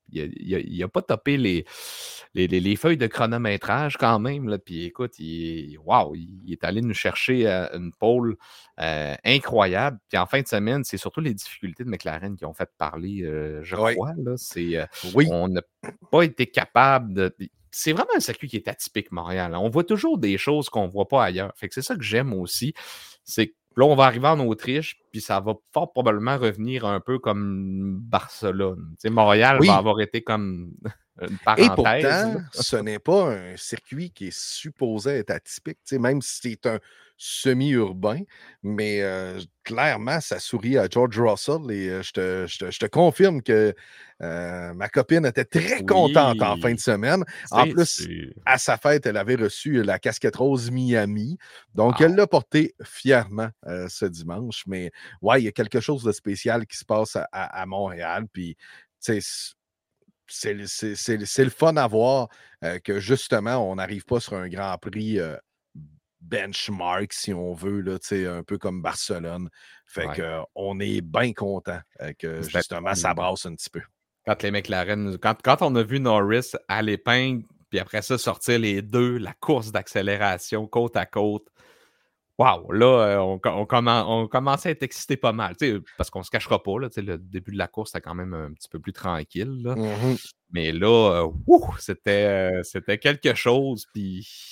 il n'a pas topé les, les, les, les, feuilles de chronométrage quand même. Là. Puis écoute, il, wow, il est allé nous chercher euh, une pole euh, incroyable. Puis en fin de semaine, c'est surtout les difficultés de McLaren qui ont fait parler, euh, je Oui. crois. Là. C'est, euh, oui. On n'a pas été capable de. C'est vraiment un circuit qui est atypique, Montréal. On voit toujours des choses qu'on ne voit pas ailleurs. Fait que c'est ça que j'aime aussi. C'est que là, on va arriver en Autriche, puis ça va fort probablement revenir un peu comme Barcelone. Tu sais, Montréal oui. va avoir été comme une parenthèse. Et pourtant, ce n'est pas un circuit qui est supposé être atypique, tu sais, même si c'est un semi-urbain, mais euh, clairement, ça sourit à George Russell et euh, je, te, je, te, je te confirme que euh, ma copine était très oui. contente en fin de semaine. En plus, c'est... à sa fête, elle avait reçu la casquette rose Miami, donc wow. Elle l'a portée fièrement euh, ce dimanche, mais ouais, il y a quelque chose de spécial qui se passe à, à, à Montréal, puis tu sais, c'est, c'est, c'est, c'est le fun à voir euh, que justement, on n'arrive pas sur un Grand Prix euh, benchmark, si on veut, là, un peu comme Barcelone. Fait ouais. qu'on est bien content euh, que c'est justement, ça brasse un petit peu. Quand les McLaren, quand, quand on a vu Norris à l'épingle, puis après ça, sortir les deux, la course d'accélération côte à côte, wow, là, on, on, commen- on commençait à être excité pas mal, parce qu'on ne se cachera pas, là, le début de la course, c'était quand même un petit peu plus tranquille. Là. Mm-hmm. Mais là, euh, wouh, c'était, euh, c'était quelque chose, puis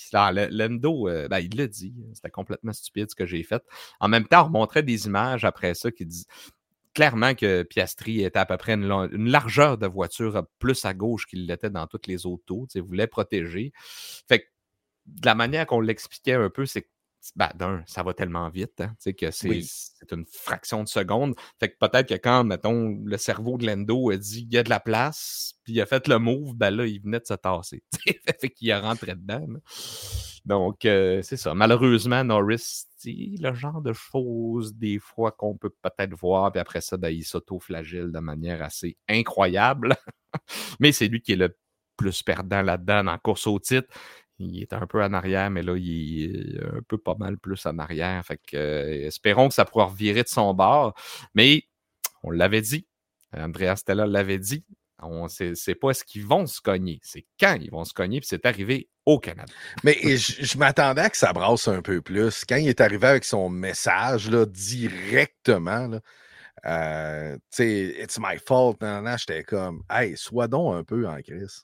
là, Lando, euh, ben, il l'a dit, c'était complètement stupide ce que j'ai fait. En même temps, on remontrait des images après ça qui disent clairement que Piastri était à peu près une, une largeur de voiture plus à gauche qu'il l'était dans toutes les autos. Il voulait protéger. Fait que de la manière qu'on l'expliquait un peu, c'est que ben, d'un, ça va tellement vite, hein, que c'est, Oui. c'est une fraction de seconde. Fait que peut-être que quand, mettons, le cerveau de Lando a dit il y a de la place, puis il a fait le move, ben là, il venait de se tasser. Fait qu'il a rentré dedans. Là. Donc, euh, c'est ça. Malheureusement, Norris, le genre de choses, des fois, qu'on peut peut-être voir, puis après ça, ben, il s'auto-flagelle de manière assez incroyable. Mais c'est lui qui est le plus perdant là-dedans en course au titre. Il est un peu en arrière, mais là, il est un peu pas mal plus en arrière. Fait que, euh, espérons que ça pourra revirer de son bord. Mais on l'avait dit. Andrea Stella l'avait dit. On sait, c'est pas ce qu'ils vont se cogner. C'est quand ils vont se cogner. Puis c'est arrivé au Canada. Mais je, je m'attendais à que ça brasse un peu plus. Quand il est arrivé avec son message là, directement, là, euh, tu sais, it's my fault, nan, nan, j'étais comme, hey, sois donc un peu en crise.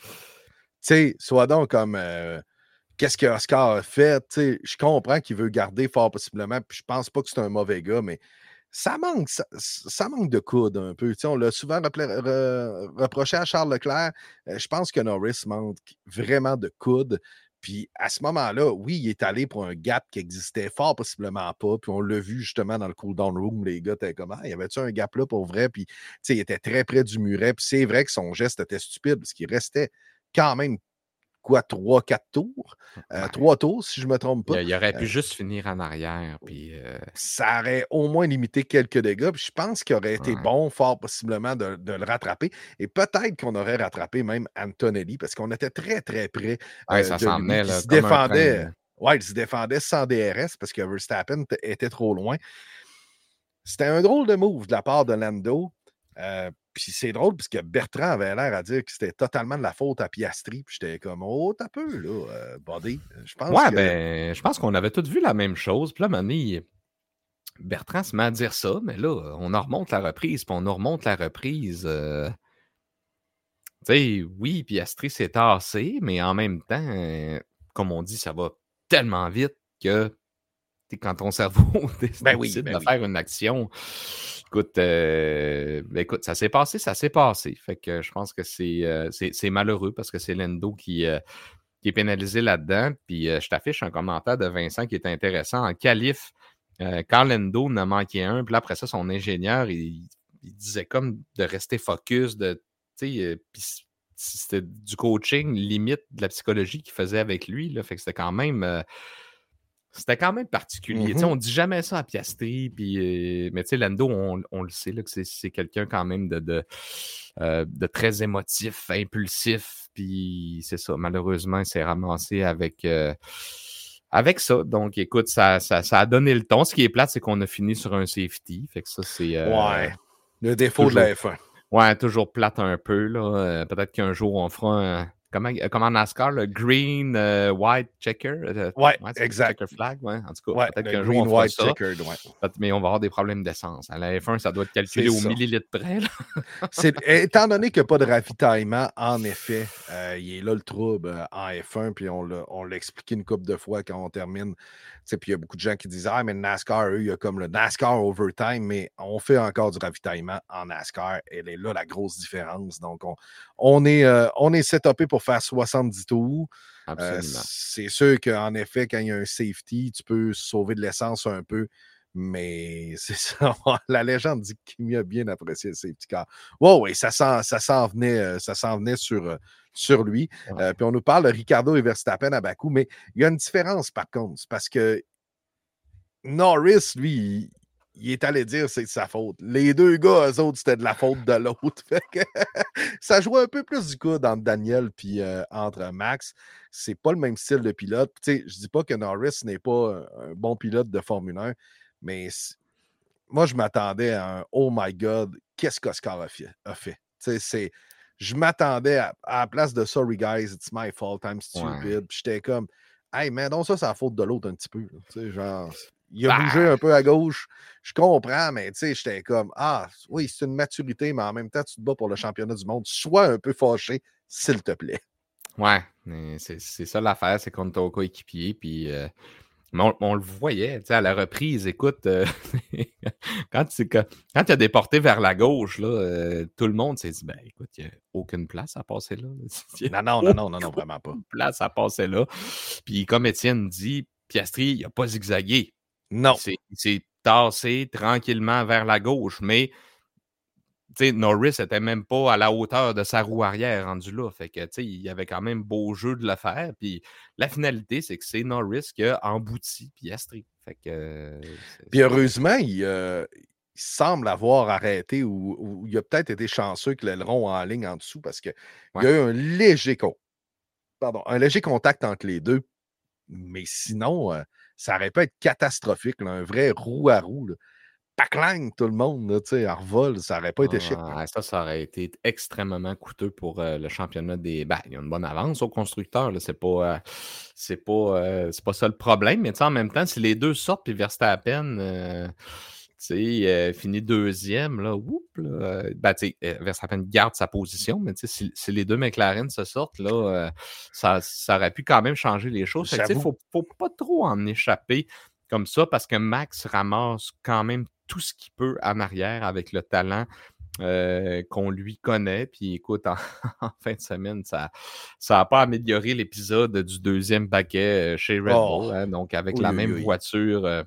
Tu sais, sois donc comme, euh, qu'est-ce que Oscar a fait? Tu sais, je comprends qu'il veut garder fort possiblement, puis je pense pas que c'est un mauvais gars, mais ça manque, ça, ça manque de coude un peu. Tu sais, on l'a souvent rappelé, re, reproché à Charles Leclerc. Euh, je pense que Norris manque vraiment de coude. Puis à ce moment-là, oui, il est allé pour un gap qui existait fort possiblement pas. Puis on l'a vu justement dans le cool-down room, les gars étaient comme, ah, y avait-tu un gap là pour vrai? Puis tu sais, il était très près du muret. Puis c'est vrai que son geste était stupide parce qu'il restait quand même quoi, trois, quatre tours. Euh, Ouais. Trois tours, si je ne me trompe pas. Il, il aurait pu euh, juste finir en arrière. Puis, euh... ça aurait au moins limité quelques dégâts. Puis je pense qu'il aurait été ouais. bon, fort possiblement, de, de le rattraper. Et peut-être qu'on aurait rattrapé même Antonelli, parce qu'on était très, très près euh, ouais, ça de s'en lui. venait, Puis il là, se comme un défendait. train. Ouais, il se défendait sans D R S parce que Verstappen t- était trop loin. C'était un drôle de move de la part de Lando. Euh, puis c'est drôle parce que Bertrand avait l'air à dire que c'était totalement de la faute à Piastri. Puis j'étais comme, oh, t'as peu, là, euh, buddy. Je pense Ouais, que. ben, je pense qu'on avait tous vu la même chose. Puis là, Mané, Bertrand se met à dire ça, mais là, on en remonte la reprise, puis on en remonte la reprise. Euh... Tu sais, oui, Piastri s'est tassé, mais en même temps, euh, comme on dit, ça va tellement vite que quand ton cerveau Ben oui, décide ben de oui. faire une action, écoute, euh, ben écoute, ça s'est passé, ça s'est passé. Fait que je pense que c'est, euh, c'est, c'est malheureux parce que c'est Lando qui, euh, qui est pénalisé là-dedans. Puis euh, je t'affiche un commentaire de Vincent qui est intéressant. En qualif, euh, quand Lando en a manqué un, puis là, après ça, son ingénieur, il, il disait comme de rester focus, de, tu sais, euh, puis c'était du coaching, limite de la psychologie qu'il faisait avec lui. Là, fait que c'était quand même... Euh, C'était quand même particulier. Mm-hmm. On ne dit jamais ça à Piastri, puis, euh, mais Lando, on, on le sait là, que c'est, c'est quelqu'un quand même de, de, euh, de très émotif, impulsif, puis c'est ça. Malheureusement, il s'est ramassé avec, euh, avec ça. Donc, écoute, ça, ça, ça a donné le ton. Ce qui est plate, c'est qu'on a fini sur un safety. Fait que ça, c'est... Euh, Ouais. Le défaut toujours, de la F un. Ouais, toujours plate un peu. Là. Euh, peut-être qu'un jour, on fera un... Comment, comment NASCAR, le green, euh, white, checker? Euh, Ouais, ouais, c'est exact. checker flag, ouais. En tout cas, Ouais, peut-être le qu'un jour, on green, fera white, ça. checkered, ouais. Mais on va avoir des problèmes d'essence. À la F un, ça doit être calculé C'est au ça. millilitre près. Là. C'est, étant donné qu'il n'y a pas de ravitaillement, en effet, euh, il est là le trouble euh, en F un, puis on l'a, on l'a expliqué une couple de fois quand on termine. Puis il y a beaucoup de gens qui disent Ah, mais le NASCAR, eux, il y a comme le NASCAR Overtime, mais on fait encore du ravitaillement en NASCAR. Elle est là la grosse différence. Donc, on, on est, euh, on est setupé pour faire soixante-dix tours. Euh, Absolument. c'est sûr qu'en effet, quand il y a un safety, tu peux sauver de l'essence un peu. Mais c'est ça. La légende dit que Kimi a bien apprécié le safety car. Ouais, oui, ça s'en, ça s'en venait, ça s'en venait sur, sur lui. Ouais. Euh, puis on nous parle de Ricardo et Verstappen à Bakou, mais il y a une différence par contre. C'est parce que Norris, lui, il, il est allé dire que c'est de sa faute. Les deux gars, eux autres, c'était de la faute de l'autre. Fait que ça jouait un peu plus du coup entre Daniel et euh, entre Max. C'est pas le même style de pilote. Tu sais, je dis pas que Norris n'est pas un bon pilote de Formule un, mais moi, je m'attendais à un Oh my God, qu'est-ce qu'Oscar a fait? A fait? Tu sais, c'est, je m'attendais à, à la place de Sorry guys, it's my fault, I'm stupid. Ouais. Puis j'étais comme, hey man, donc ça, c'est la faute de l'autre un petit peu. Tu sais, genre, il a Bah! bougé un peu à gauche. Je comprends, mais tu sais, j'étais comme, ah, oui, c'est une maturité, mais en même temps, tu te bats pour le championnat du monde. Sois un peu fâché, s'il te plaît. Ouais, mais c'est c'est ça l'affaire, c'est contre ton coéquipier, puis euh, mais on, on le voyait, tu sais, à la reprise, écoute, euh, quand tu quand, quand as déporté vers la gauche, là, euh, tout le monde s'est dit, ben écoute, il n'y a aucune place à passer là. Il n'y a Non, non, non, non, non, non, vraiment pas. aucune place à passer là. Puis comme Étienne dit, Piastri, il n'a pas zigzagué. Il Non. s'est il s'est tassé tranquillement vers la gauche, mais tu sais, Norris était même pas à la hauteur de sa roue arrière rendu là. Fait que, tu sais, il y avait quand même beau jeu de le faire. Puis la finalité, c'est que c'est Norris qui a embouti Piastri. Fait que. euh, c'est- Puis c'est- heureusement, il, euh, il semble avoir arrêté ou, ou il a peut-être été chanceux que l'aileron en ligne en dessous parce qu'il y Ouais. a eu un léger, con- pardon, un léger contact entre les deux. Mais sinon, euh, ça aurait pu être catastrophique, là, un vrai roue à roue. Là. Paclang, tout le monde, là, tu sais, en revol, ça aurait pas été chic. là. Ah, ça, ça aurait été extrêmement coûteux pour euh, le championnat des. Ben, il y a une bonne avance au constructeur. Là. C'est pas, euh, c'est pas, euh, c'est pas ça le problème. Mais tu sais, en même temps, si les deux sortent puis Verstappen euh, tu sais, euh, finit deuxième, là, whoop, là, euh, ben, tu sais, euh, Verstappen garde sa position, mais tu sais, si, si les deux McLaren se sortent, là, euh, ça, ça aurait pu quand même changer les choses. Fait que, tu sais, J'avoue. faut, faut pas trop en échapper comme ça parce que Max ramasse quand même tout ce qu'il peut en arrière avec le talent euh, qu'on lui connaît. Puis écoute, en, en fin de semaine, ça ça n'a pas amélioré l'épisode du deuxième paquet euh, chez Red Oh, Bull. Hein, donc, avec oui, la oui, même oui. voiture, euh,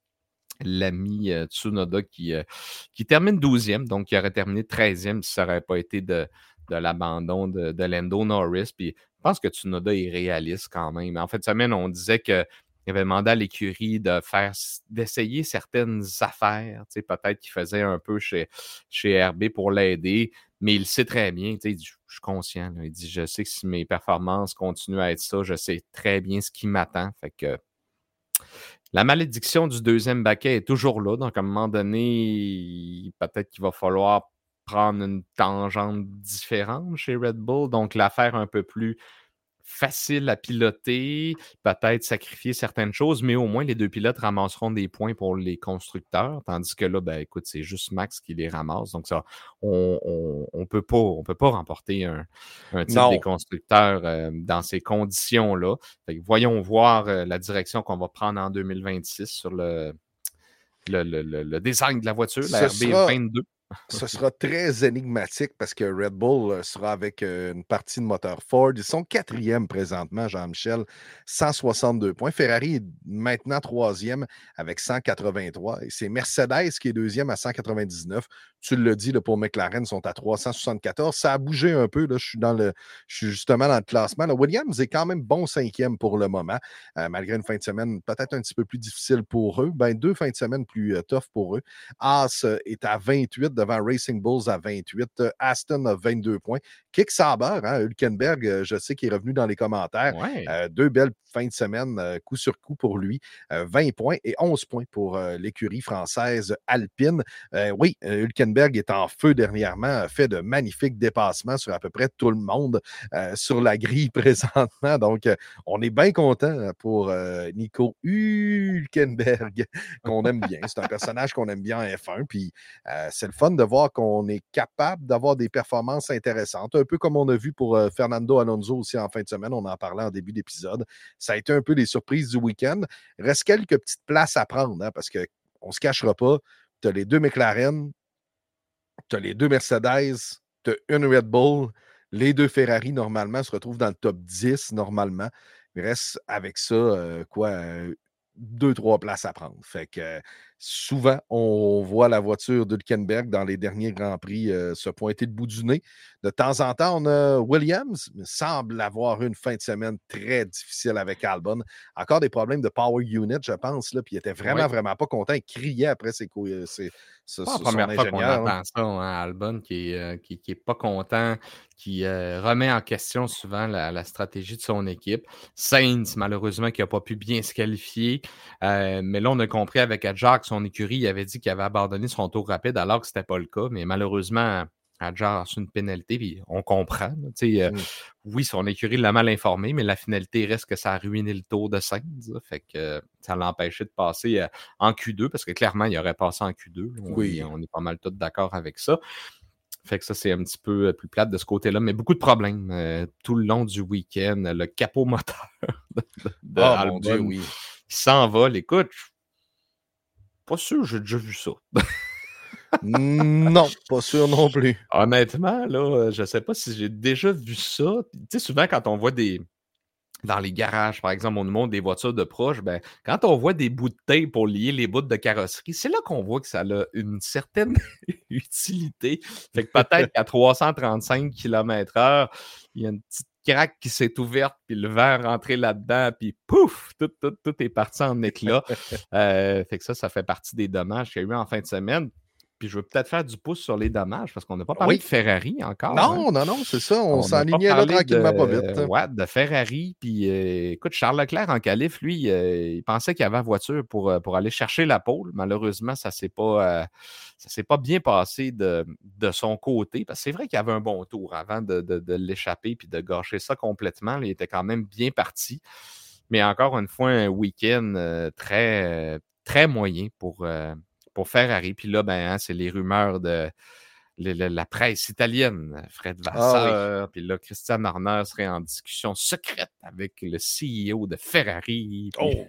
l'ami euh, Tsunoda qui, euh, qui termine douzième, donc qui aurait terminé treizième si ça n'aurait pas été de, de l'abandon de, de Lando Norris. Puis je pense que Tsunoda est réaliste quand même. En fin de semaine, on disait que il avait demandé à l'écurie de faire d'essayer certaines affaires, tu sais, peut-être qu'il faisait un peu chez, chez R B pour l'aider, mais il sait très bien, tu sais, il dit, je suis conscient, là, il dit, je sais que si mes performances continuent à être ça, je sais très bien ce qui m'attend, fait que la malédiction du deuxième baquet est toujours là, donc à un moment donné, peut-être qu'il va falloir prendre une tangente différente chez Red Bull, donc la faire un peu plus facile à piloter, peut-être sacrifier certaines choses, mais au moins les deux pilotes ramasseront des points pour les constructeurs, tandis que là, ben écoute, c'est juste Max qui les ramasse. Donc ça, on on, on peut pas, on peut pas remporter un, un titre des Non. constructeurs euh, dans ces conditions-là. Fait que voyons voir euh, la direction qu'on va prendre en deux mille vingt-six sur le, le, le, le- le design de la voiture, Ce la R B sera, vingt-deux. ce sera très énigmatique parce que Red Bull euh, sera avec euh, une partie de moteur Ford. Ils sont quatrième présentement, Jean-Michel, cent soixante-deux points. Ferrari est maintenant troisième avec cent quatre-vingt-trois. Et c'est Mercedes qui est deuxième à cent quatre-vingt-dix-neuf. Tu l'as dit, là, pour McLaren, ils sont à trois cent soixante-quatorze. Ça a bougé un peu. Là, je, suis dans le, je suis justement dans le classement. Là, Williams est quand même bon cinquième pour le moment, euh, malgré une fin de semaine peut-être un petit peu plus difficile pour eux. Ben, deux fins de semaine plus euh, tough pour eux. Haas euh, est à vingt-huit devant Racing Bulls à vingt-huit. Euh, Aston a vingt-deux points. Kick Sauber, hein, Hülkenberg, euh, je sais qu'il est revenu dans les commentaires. Ouais. Euh, deux belles fins de semaine, euh, coup sur coup pour lui. Euh, vingt points et onze points pour euh, l'écurie française Alpine. Euh, oui, euh, Hülkenberg est en feu dernièrement, a fait de magnifiques dépassements sur à peu près tout le monde euh, sur la grille présentement. Donc, euh, on est bien content pour euh, Nico Hülkenberg, qu'on aime bien. C'est un personnage qu'on aime bien en F un. Puis, euh, c'est le fun de voir qu'on est capable d'avoir des performances intéressantes, un peu comme on a vu pour euh, Fernando Alonso aussi en fin de semaine. On en parlait en début d'épisode. Ça a été un peu les surprises du week-end. Reste quelques petites places à prendre, hein, parce qu'on ne se cachera pas. Tu as les deux McLaren, tu as les deux Mercedes, tu as une Red Bull. Les deux Ferrari, normalement, se retrouvent dans le top dix, normalement. Il reste avec ça, euh, quoi, euh, deux, trois places à prendre. Fait que euh, souvent, on voit la voiture d'Hülkenberg dans les derniers Grands Prix euh, se pointer le bout du nez. De temps en temps, on a Williams, mais semble avoir eu une fin de semaine très difficile avec Albon. Encore des problèmes de power unit, je pense, là, puis il était vraiment, Oui. vraiment pas content. Il criait après ses, co- ses, ses, Pas la son première fois qu'on ingénieur. entend ça, hein, Albon qui est, euh, qui, qui est pas content, qui euh, remet en question souvent la, la stratégie de son équipe. Sainz, malheureusement, qui n'a pas pu bien se qualifier. Euh, mais là, on a compris avec Adjar que son écurie il avait dit qu'il avait abandonné son tour rapide alors que ce n'était pas le cas. Mais malheureusement, Adjar a reçu une pénalité, puis on comprend. Là, euh, Mm. Oui, son écurie l'a mal informé, mais la finalité reste que ça a ruiné le tour de Sainz. Là, fait que euh, ça l'a empêché de passer euh, en Q deux, parce que clairement, il aurait passé en Q deux. Là, on, est, Oui. on est pas mal tous d'accord avec ça. Fait que ça, c'est un petit peu plus plate de ce côté-là, mais beaucoup de problèmes euh, tout le long du week-end. Le capot moteur de, de Oh mon Dieu, Albon oui. qui s'envole. Écoute, je suis pas sûr que j'ai déjà vu ça. Non, pas sûr non plus. Honnêtement, là, je sais pas si j'ai déjà vu ça. Tu sais, souvent, quand on voit des... Dans les garages, par exemple, on nous montre des voitures de proche, ben, quand on voit des bouts de tape pour lier les bouts de carrosserie, c'est là qu'on voit que ça a une certaine utilité. Fait que peut-être qu'à trois cent trente-cinq kilomètres heure, il y a une petite craque qui s'est ouverte, puis le verre rentré là-dedans, puis pouf, tout, tout, tout est parti en éclats. euh, fait que ça, ça fait partie des dommages qu'il y a eu en fin de semaine. Puis je veux peut-être faire du pouce sur les dommages, parce qu'on n'a pas parlé Oui. de Ferrari encore. Hein? Non, non, non, c'est ça. On, On n'a pas s'enlignait là parlé tranquillement de, pas vite. ouais, de Ferrari. Puis, euh, écoute, Charles Leclerc en qualif, lui, euh, il pensait qu'il avait la voiture pour, euh, pour aller chercher la pole. Malheureusement, ça ne s'est pas, euh, ça s'est pas bien passé de, de son côté. Parce que c'est vrai qu'il avait un bon tour avant de, de, de l'échapper puis de gâcher ça complètement. Là, il était quand même bien parti. Mais encore une fois, un week-end euh, très, très moyen pour, euh, pour Ferrari. Puis là, ben, hein, c'est les rumeurs de... Le, le, la presse italienne, Fred Vasseur, ah, oui. Puis là, Christian Horner serait en discussion secrète avec le C E O de Ferrari. Puis... Oh!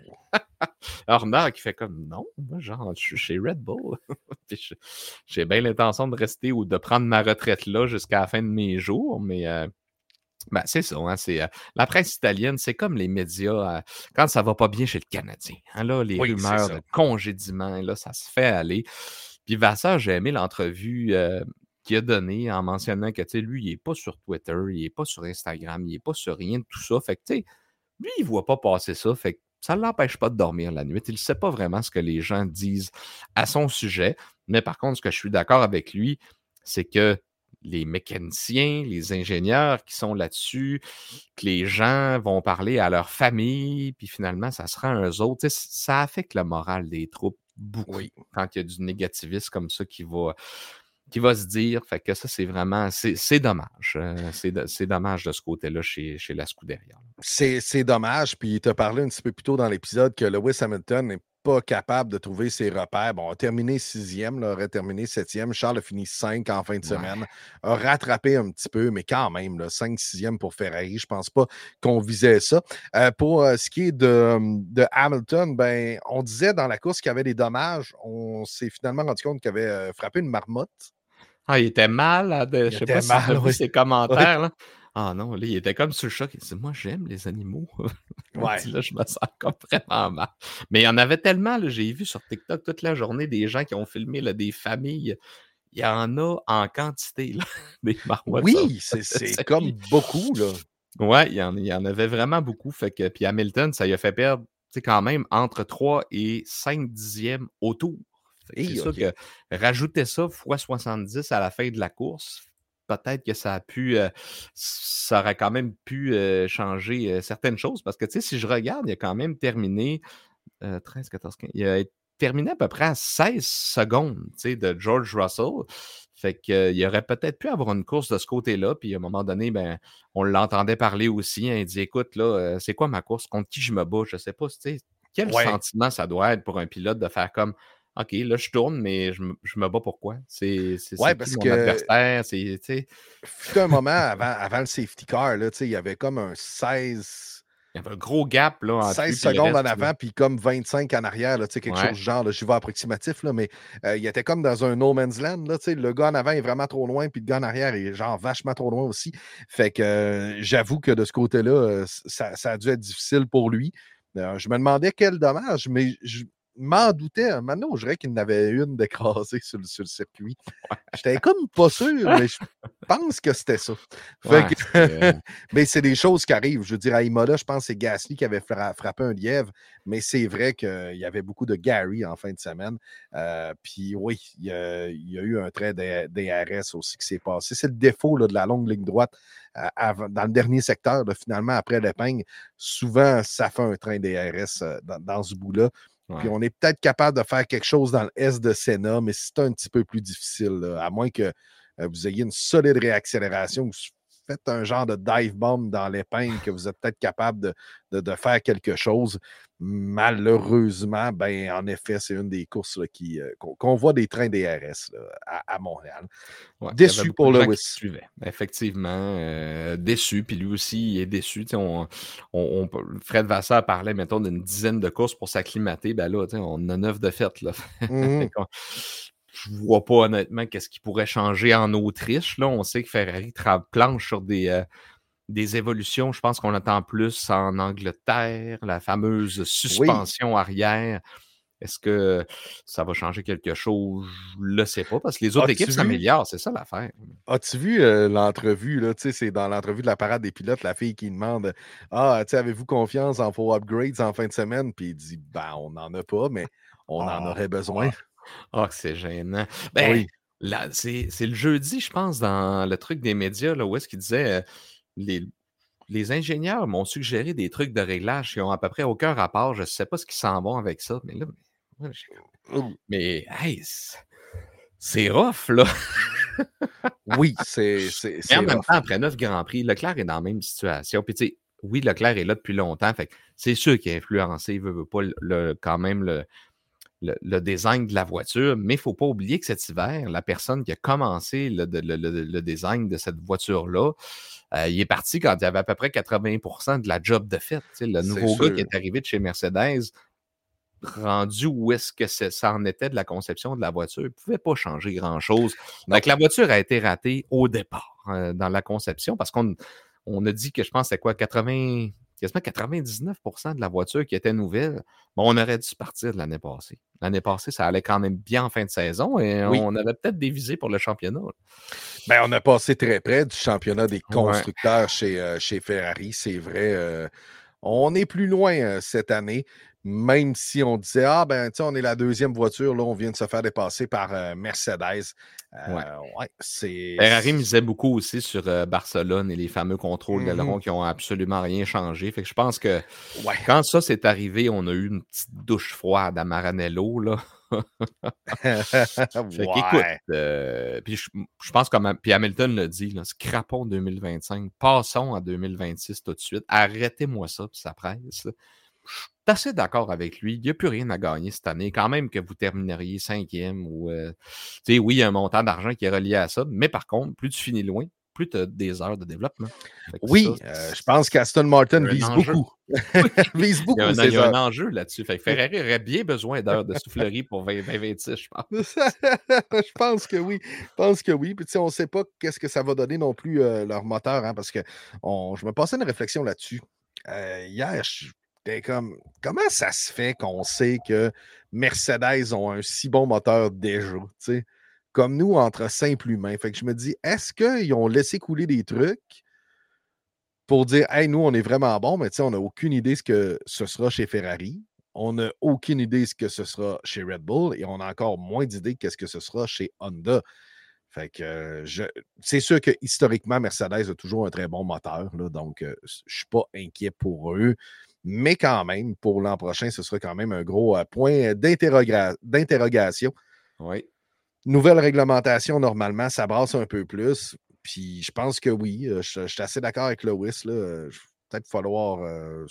Horner qui fait comme non, moi, genre, je suis chez Red Bull. Puis j'ai bien l'intention de rester ou de prendre ma retraite là jusqu'à la fin de mes jours, mais. Euh... Ben, c'est ça, hein, c'est, euh, la presse italienne, c'est comme les médias euh, quand ça va pas bien chez le Canadien. Hein, là, les oui, rumeurs de congédiement, là, ça se fait aller. Puis Vasseur, j'ai aimé l'entrevue euh, qu'il a donnée en mentionnant que, tu sais, lui, il n'est pas sur Twitter, il n'est pas sur Instagram, il n'est pas sur rien de tout ça. Fait que, tu sais, lui, il ne voit pas passer ça. Fait que ça ne l'empêche pas de dormir la nuit. Il ne sait pas vraiment ce que les gens disent à son sujet. Mais par contre, ce que je suis d'accord avec lui, c'est que les mécaniciens, les ingénieurs qui sont là-dessus, que les gens vont parler à leur famille, puis finalement, ça se rend à eux autres. T'sais, ça affecte le moral des troupes beaucoup oui. Quand il y a du négativisme comme ça qui va, qui va se dire. Fait que ça, c'est vraiment, c'est, c'est dommage. Euh, c'est, de, c'est dommage de ce côté-là chez, chez la Scuderia. C'est, c'est dommage. Puis tu as parlé un petit peu plus tôt dans l'épisode que Lewis Hamilton n'est pas capable de trouver ses repères. Bon, a terminé sixième, là, aurait terminé septième. Charles a fini cinq en fin de semaine. Ouais. A rattrapé un petit peu, mais quand même, là, cinq sixième pour Ferrari. Je pense pas qu'on visait ça. Euh, pour euh, ce qui est de, de Hamilton, ben, on disait dans la course qu'il y avait des dommages. On s'est finalement rendu compte qu'il avait euh, frappé une marmotte. Ah, il était mal. Hein, de, je sais pas mal, si tu as vu oui. ses commentaires. Oui. Là. Ah non, là, il était comme sur le choc. Il dit, moi, j'aime les animaux. Ouais. Dit, là, je me sens comme vraiment mal. Mais il y en avait tellement. Là, j'ai vu sur TikTok toute la journée des gens qui ont filmé là, des familles. Il y en a en quantité, là, des marmottes. Oui, c'est, c'est comme beaucoup. Là. Ouais, il y, en, il y en avait vraiment beaucoup. Fait que, puis Hamilton, ça lui a fait perdre quand même entre trois et cinq dixièmes au tour. C'est hey, sûr okay. que rajouter ça fois soixante-dix à la fin de la course, peut-être que ça a pu, euh, ça aurait quand même pu euh, changer euh, certaines choses. Parce que, tu sais, si je regarde, il a quand même terminé euh, treize, quatorze, quinze. Il a terminé à peu près à seize secondes, tu sais, de George Russell. Fait qu'il euh, aurait peut-être pu avoir une course de ce côté-là. Puis à un moment donné, ben, on l'entendait parler aussi. Hein, il dit, écoute, là, euh, c'est quoi ma course? Contre qui je me bats? Je sais pas. Tu sais, quel ouais. sentiment ça doit être pour un pilote de faire comme OK, là, je tourne, mais je me, je me bats pourquoi? C'est, c'est, ouais, c'est parce qui mon que adversaire? C'est, t'sais... Fut un moment avant, avant le safety car, là, il y avait comme un seize. Il y avait un gros gap là, entre seize secondes en avant, puis comme vingt-cinq en arrière, là, quelque ouais. chose du genre. Je vais approximatif, là, mais euh, il était comme dans un no man's land. Là, le gars en avant est vraiment trop loin, puis le gars en arrière est genre vachement trop loin aussi. Fait que euh, j'avoue que de ce côté-là, euh, ça, ça a dû être difficile pour lui. Euh, je me demandais quel dommage, mais je m'en doutais. Maintenant, je dirais qu'il y en avait une d'écrasée sur, sur le circuit. J'étais comme pas sûr, mais je pense que c'était ça. Fait ouais, que, euh... mais c'est des choses qui arrivent. Je veux dire, à Imola, je pense que c'est Gasly qui avait frappé un lièvre, mais c'est vrai qu'il y avait beaucoup de Gary en fin de semaine. Euh, Puis oui, il y, a, il y a eu un trait D R S aussi qui s'est passé. C'est le défaut là, de la longue ligne droite euh, avant, dans le dernier secteur, là, finalement, après l'épingle. Souvent, ça fait un train D R S euh, dans, dans ce bout-là. Ouais. Puis on est peut-être capable de faire quelque chose dans le S de Senna, mais c'est un petit peu plus difficile, là, à moins que euh, vous ayez une solide réaccélération. faites un genre de dive bomb dans l'épingle, que vous êtes peut-être capable de, de, de faire quelque chose. Malheureusement, ben, en effet, c'est une des courses là, qui, euh, qu'on, qu'on voit des trains D R S là, à, à Montréal. Ouais, il y avait Déçu beaucoup pour de gens qui Lewis. suivaient. Effectivement, euh, déçu. Puis lui aussi, il est déçu. On, on, on, Fred Vasseur parlait, mettons, d'une dizaine de courses pour s'acclimater. Ben là, on a neuf de faites. Là. Mm-hmm. Je vois pas honnêtement qu'est-ce qui pourrait changer en Autriche. Là. On sait que Ferrari tra- planche sur des, euh, des évolutions. Je pense qu'on attend plus en Angleterre, la fameuse suspension oui. arrière. Est-ce que ça va changer quelque chose? Je ne le sais pas, parce que les autres As-tu équipes s'améliorent, c'est ça l'affaire. As-tu vu euh, l'entrevue, là, c'est dans l'entrevue de la parade des pilotes, la fille qui demande « Ah, avez-vous confiance en vos upgrades en fin de semaine? » Puis il dit « Ben, on n'en a pas, mais on oh, en aurait besoin. » Ah, oh, c'est gênant. Ben, oui. Là, c'est, c'est le jeudi, je pense, dans le truc des médias, là, où est-ce qu'il disait euh, les, les ingénieurs m'ont suggéré des trucs de réglage qui n'ont à peu près aucun rapport. Je ne sais pas ce qu'ils s'en vont avec ça, mais là, mais, mais hey, c'est rough, là. Oui, c'est. c'est, c'est Et en rough. même temps, après neuf Grands Prix, Leclerc est dans la même situation. Puis, tu sais, oui, Leclerc est là depuis longtemps. Fait que c'est sûr qu'il a influencé, il veut, veut pas, le, le, quand même, le, le, le design de la voiture. Mais il ne faut pas oublier que cet hiver, la personne qui a commencé le, le, le, le design de cette voiture-là, euh, il est parti quand il y avait à peu près quatre-vingts pour cent de la job de fait. Tu sais, le nouveau gars qui est arrivé de chez Mercedes, rendu où est-ce que c'est, ça en était de la conception de la voiture, il ne pouvait pas changer grand-chose. Donc, la voiture a été ratée au départ euh, dans la conception parce qu'on on a dit que je pense c'est quoi, quatre-vingts, quasiment quatre-vingt-dix-neuf pour cent de la voiture qui était nouvelle. Bon, on aurait dû partir de l'année passée. L'année passée, ça allait quand même bien en fin de saison et oui. on avait peut-être des visées pour le championnat. Ben, on a passé très près du championnat des constructeurs ouais. chez, euh, chez Ferrari, c'est vrai. Euh, on est plus loin euh, cette année. Même si on disait, ah ben, tu sais, on est la deuxième voiture, là, on vient de se faire dépasser par euh, Mercedes. Euh, ouais. ouais, c'est. Ferrari misait beaucoup aussi sur euh, Barcelone et les fameux contrôles mm-hmm. d'aileron qui n'ont absolument rien changé. Fait que je pense que ouais. quand ça s'est arrivé, on a eu une petite douche froide à Maranello, là. fait ouais. qu'écoute, euh, puis je, je pense que puis Hamilton l'a dit, là, scrapons deux mille vingt-cinq, passons à deux mille vingt-six tout de suite, arrêtez-moi ça, puis ça presse. Là. Je suis assez d'accord avec lui. Il n'y a plus rien à gagner cette année. Quand même que vous termineriez cinquième ou... Euh, tu sais, oui, il y a un montant d'argent qui est relié à ça, mais par contre, plus tu finis loin, plus tu as des heures de développement. Oui, ça, euh, je pense qu'Aston Martin vise beaucoup. vise beaucoup, il y a un, il y a un enjeu là-dessus. Fait que Ferrari aurait bien besoin d'heures de soufflerie pour vingt vingt-six, je pense. je pense que oui. Je pense que oui. Puis, tu sais, on ne sait pas qu'est-ce que ça va donner non plus euh, leur moteur, hein, parce que on, je me passais une réflexion là-dessus. Euh, hier, je T'es comme, comment ça se fait qu'on sait que Mercedes ont un si bon moteur déjà, tu sais, comme nous, entre simples humains. Fait que je me dis, est-ce qu'ils ont laissé couler des trucs pour dire, hey, nous, on est vraiment bons, mais tu sais, on n'a aucune idée ce que ce sera chez Ferrari. On n'a aucune idée ce que ce sera chez Red Bull et on a encore moins d'idées qu'est-ce que ce sera chez Honda. Fait que euh, je, c'est sûr que historiquement, Mercedes a toujours un très bon moteur, là, donc euh, je ne suis pas inquiet pour eux. Mais quand même, pour l'an prochain, ce sera quand même un gros euh, point d'interroga- d'interrogation. Oui. Nouvelle réglementation, normalement, ça brasse un peu plus. Puis je pense que oui, je, je suis assez d'accord avec Lewis. Là, peut-être falloir euh,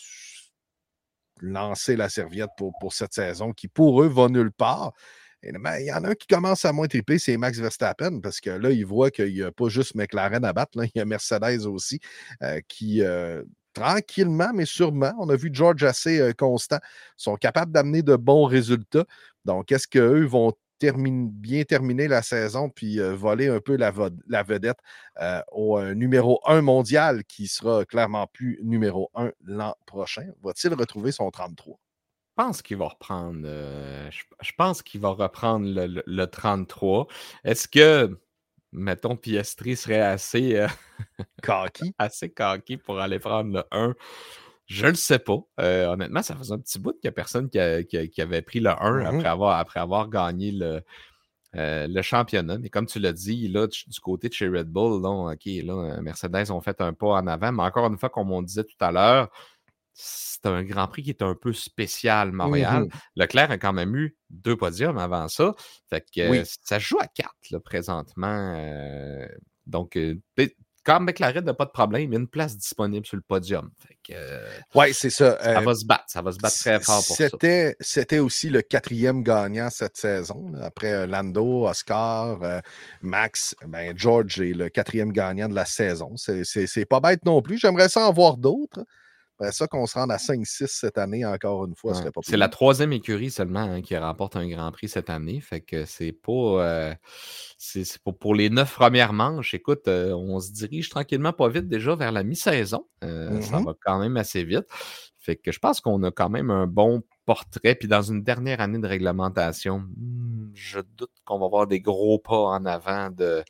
lancer la serviette pour, pour cette saison qui, pour eux, va nulle part. Et, ben, il y en a un qui commence à moins triper, c'est Max Verstappen, parce que là, il voit qu'il n'y a pas juste McLaren à battre, là, il y a Mercedes aussi euh, qui... Euh, tranquillement, mais sûrement, on a vu George assez euh, constant, sont capables d'amener de bons résultats. Donc, est-ce qu'eux vont termine, bien terminer la saison puis euh, voler un peu la, vo- la vedette euh, au euh, numéro un mondial qui sera clairement plus numéro un l'an prochain? Va-t-il retrouver son trente-trois? Je pense qu'il va reprendre. Euh, je, je pense qu'il va reprendre le, le, le trente-trois. Est-ce que, mettons, Piastri serait assez euh, cocky. assez cocky pour aller prendre le un? Je le sais pas. Euh, honnêtement, ça faisait un petit bout qu'il n'y a personne qui, a, qui, a, qui avait pris le un mm-hmm. après, avoir, après avoir gagné le, euh, le championnat. Mais comme tu l'as dit, là, du, du côté de chez Red Bull, là, OK, là, Mercedes ont fait un pas en avant. Mais encore une fois, comme on disait tout à l'heure, c'est un Grand Prix qui est un peu spécial, Montréal. Mm-hmm. Leclerc a quand même eu deux podiums avant ça. Fait que oui. euh, ça joue à quatre, là, présentement. Euh, donc, euh, quand McLaren n'a pas de problème, il y a une place disponible sur le podium. Euh, oui, c'est ça. Ça euh, va se battre. Ça va se battre très fort pour c'était, ça. C'était aussi le quatrième gagnant cette saison. Là. Après Lando, Oscar, euh, Max, ben George est le quatrième gagnant de la saison. C'est, c'est, c'est pas bête non plus. J'aimerais ça en voir d'autres. Après ça, qu'on se rende à cinq six cette année, encore une fois, ouais. ce serait pas C'est la troisième écurie seulement hein, qui remporte un Grand Prix cette année. Fait que c'est pas. Euh, c'est, c'est pour, pour les neuf premières manches. Écoute, euh, on se dirige tranquillement pas vite déjà vers la mi-saison. Euh, mm-hmm. Ça va quand même assez vite. Fait que je pense qu'on a quand même un bon portrait. Puis dans une dernière année de réglementation, je doute qu'on va avoir des gros pas en avant de.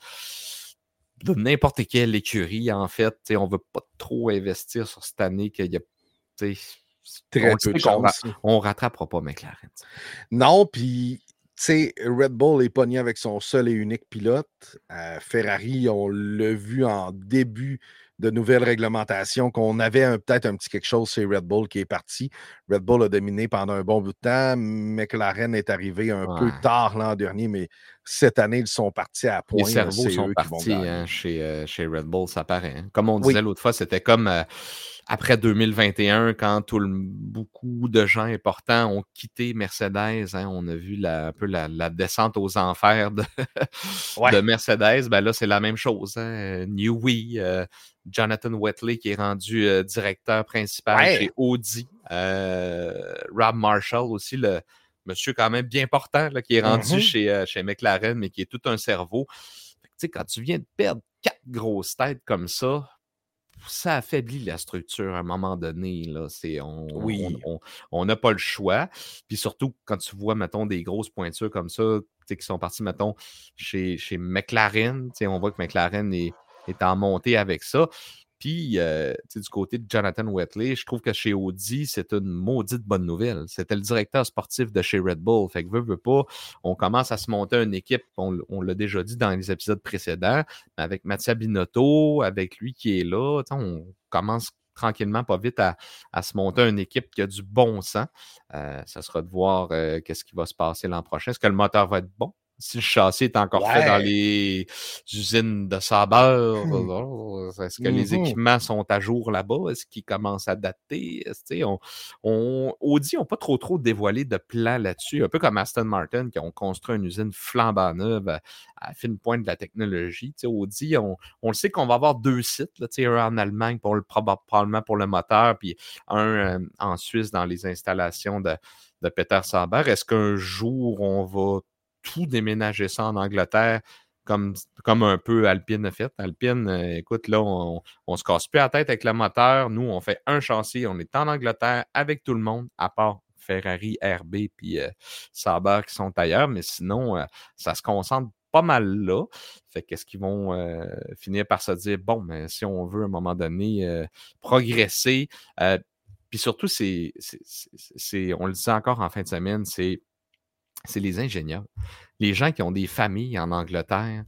de n'importe quelle écurie, en fait. On ne veut pas trop investir sur cette année qu'il y a très on peu de chance. On ne rattrapera pas McLaren. Non, puis tu sais, Red Bull est pogné avec son seul et unique pilote. Euh, Ferrari, on l'a vu en début de nouvelles réglementations qu'on avait un, peut-être un petit quelque chose chez Red Bull qui est parti. Red Bull a dominé pendant un bon bout de temps. McLaren est arrivé un ouais. peu tard l'an dernier, mais cette année, ils sont partis à point. Les cerveaux c'est sont eux partis qui vont hein, chez, euh, chez Red Bull, ça paraît. Hein. Comme on oui. disait l'autre fois, c'était comme euh, après deux mille vingt et un, quand tout le, beaucoup de gens importants ont quitté Mercedes. Hein, on a vu la, un peu la, la descente aux enfers de, ouais. de Mercedes. Ben là, c'est la même chose. Hein. Newey, euh, Jonathan Wettley qui est rendu euh, directeur principal ouais. chez Audi. Euh, Rob Marshall aussi, le monsieur quand même bien portant là, qui est rendu mm-hmm. chez, euh, chez McLaren, mais qui est tout un cerveau. Fait que, quand tu viens de perdre quatre grosses têtes comme ça, ça affaiblit la structure à un moment donné. Là. C'est, on oui. on n'a pas le choix. Puis surtout, quand tu vois, mettons, des grosses pointures comme ça, qui sont parties, mettons, chez, chez McLaren, on voit que McLaren est, est en montée avec ça. Puis, euh, du côté de Jonathan Wettley, je trouve que chez Audi, c'est une maudite bonne nouvelle. C'était le directeur sportif de chez Red Bull. Fait que veut, veut pas, on commence à se monter une équipe, on, on l'a déjà dit dans les épisodes précédents, avec Mattia Binotto, avec lui qui est là, on commence tranquillement, pas vite, à, à se monter une équipe qui a du bon sens. Euh, ça sera de voir euh, qu'est-ce qui va se passer l'an prochain. Est-ce que le moteur va être bon? Si le châssis est encore ouais. fait dans les usines de sabeur, mmh. est-ce que mmh. les équipements sont à jour là-bas? Est-ce qu'ils commencent à dater? On, on, Audi n'a pas trop trop dévoilé de plan là-dessus, un peu comme Aston Martin qui ont construit une usine flambant neuve à, à fine pointe de la technologie. T'sais, Audi, on, on le sait qu'on va avoir deux sites, là, un en Allemagne pour le, probablement pour le moteur, puis un euh, en Suisse dans les installations de, de Peter Saber. Est-ce qu'un jour on va tout déménager ça en Angleterre, comme, comme un peu Alpine a fait. Alpine, euh, écoute, là, on, on se casse plus la tête avec le moteur. Nous, on fait un châssis, on est en Angleterre avec tout le monde, à part Ferrari, R B puis euh, Sauber qui sont ailleurs, mais sinon, euh, ça se concentre pas mal là. Fait qu'est-ce qu'ils vont euh, finir par se dire, bon, mais si on veut à un moment donné euh, progresser, euh, puis surtout, c'est, c'est, c'est, c'est, on le disait encore en fin de semaine, c'est c'est les ingénieurs, les gens qui ont des familles en Angleterre.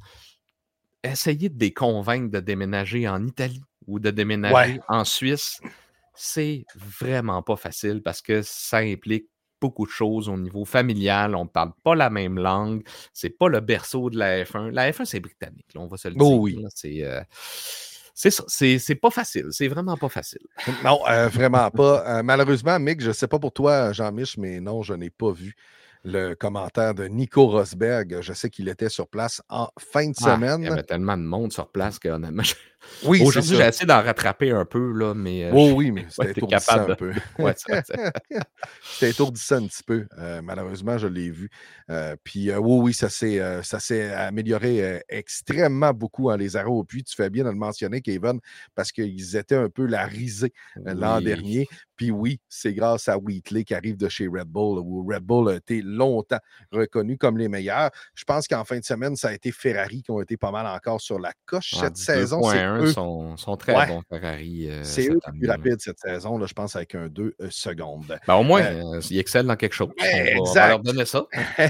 Essayez de les convaincre de déménager en Italie ou de déménager ouais. en Suisse. C'est vraiment pas facile parce que ça implique beaucoup de choses au niveau familial. On ne parle pas la même langue. C'est pas le berceau de la F un. La F un, c'est britannique, là, on va se le dire. Oh oui. Là, c'est... Euh... C'est ça, c'est, c'est pas facile, c'est vraiment pas facile. Non, euh, vraiment pas. Euh, malheureusement, Mick, je ne sais pas pour toi, Jean-Mich, mais non, je n'ai pas vu le commentaire de Nico Rosberg. Je sais qu'il était sur place en fin de ah, semaine. Il y avait tellement de monde sur place que honnêtement, je... oui, aujourd'hui, j'ai essayé d'en rattraper un peu, là, mais... Oh, oui, mais c'était étourdissant de... un peu. ouais, ça, c'était étourdissant un petit peu. Euh, malheureusement, je l'ai vu. Euh, puis euh, oui, oui, ça s'est, euh, ça s'est amélioré euh, extrêmement beaucoup en les arrêts au puits. Tu fais bien de le mentionner, Kevin, parce qu'ils étaient un peu la risée euh, oui. l'an dernier. Puis oui, c'est grâce à Wheatley qui arrive de chez Red Bull, où Red Bull a été longtemps reconnu comme les meilleurs. Je pense qu'en fin de semaine, ça a été Ferrari qui ont été pas mal encore sur la coche ah, cette saison. C'est eux. Sont, sont très ouais. bons, Ferrari. Euh, c'est eux les plus rapides cette saison, là, je pense, avec un deux euh, secondes. Ben, au moins, euh, ils excellent dans quelque chose. Ouais, on, va, exact. on va leur donner ça.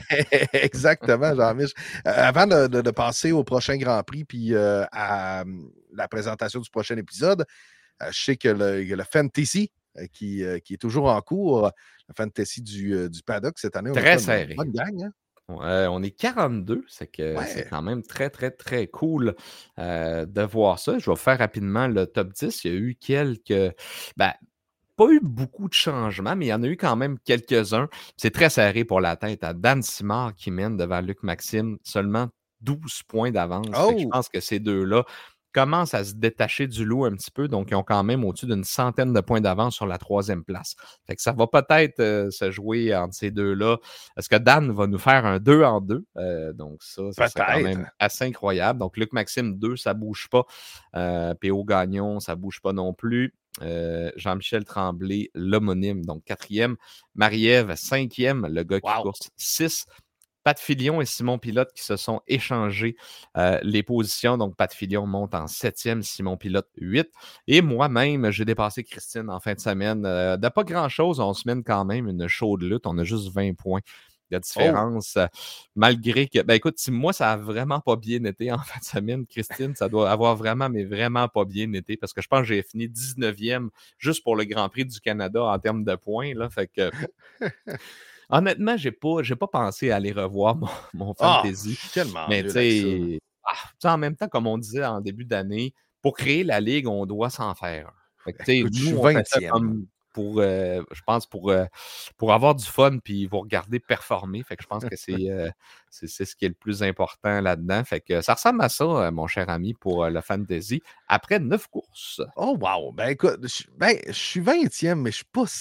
Exactement, Jean-Mich. Euh, avant de, de, de passer au prochain Grand Prix puis euh, à euh, la présentation du prochain épisode, euh, je sais que le, le Fantasy Qui, euh, qui est toujours en cours, le fantasy du, euh, du paddock cette année. On très a serré. Une bonne gang, hein? Euh, on est quarante-deux, c'est que c'est Ouais. quand même très, très, très cool euh, de voir ça. Je vais faire rapidement le top dix. Il y a eu quelques. Ben, pas eu beaucoup de changements, mais il y en a eu quand même quelques-uns. C'est très serré pour la tête. À Dan Simard qui mène devant Luc Maxime, seulement douze points d'avance. Fait que je Oh! pense que ces deux-là commencent à se détacher du lot un petit peu, donc ils ont quand même au-dessus d'une centaine de points d'avance sur la troisième place. Fait que ça va peut-être euh, se jouer entre ces deux-là. Est-ce que Dan va nous faire un deux en deux? Euh, donc ça, ça serait quand Peut-être. même assez incroyable. Donc Luc Maxime deux, ça bouge pas. Euh, P O Gagnon, ça bouge pas non plus. Euh, Jean-Michel Tremblay, l'homonyme, donc quatrième. Marie-Ève, cinquième, le gars qui Wow! course six. Pat Filion et Simon Pilote qui se sont échangés euh, les positions. Donc, Pat Filion monte en septième, Simon Pilote huit. Et moi-même, j'ai dépassé Christine en fin de semaine. Euh, de pas grand-chose, on se mène quand même une chaude lutte. On a juste vingt points de Oh! différence, euh, malgré que, ben écoute, si moi, ça a vraiment pas bien été en fin de semaine, Christine, ça doit avoir vraiment, mais vraiment pas bien été, parce que je pense que j'ai fini dix-neuvième juste pour le Grand Prix du Canada en termes de points, là, fait que honnêtement, j'ai pas, j'ai pas pensé à aller revoir mon, mon Ah! fantasy. Je suis tellement Mais tu nul avec ça. sais, ah, tu sais, en même temps, comme on disait en début d'année, pour créer la ligue, on doit s'en faire un. Fait que, tu sais, Écoute, je suis nous, on fait ça vingtième. comme pour, euh, je pense, pour, euh, pour avoir du fun puis vous regarder performer. Fait que je pense que c'est, euh, c'est, c'est ce qui est le plus important là-dedans. Fait que ça ressemble à ça, euh, mon cher ami, pour euh, le fantasy, après neuf courses. Oh wow! Ben écoute, je ben, je suis vingtième, mais je suis pas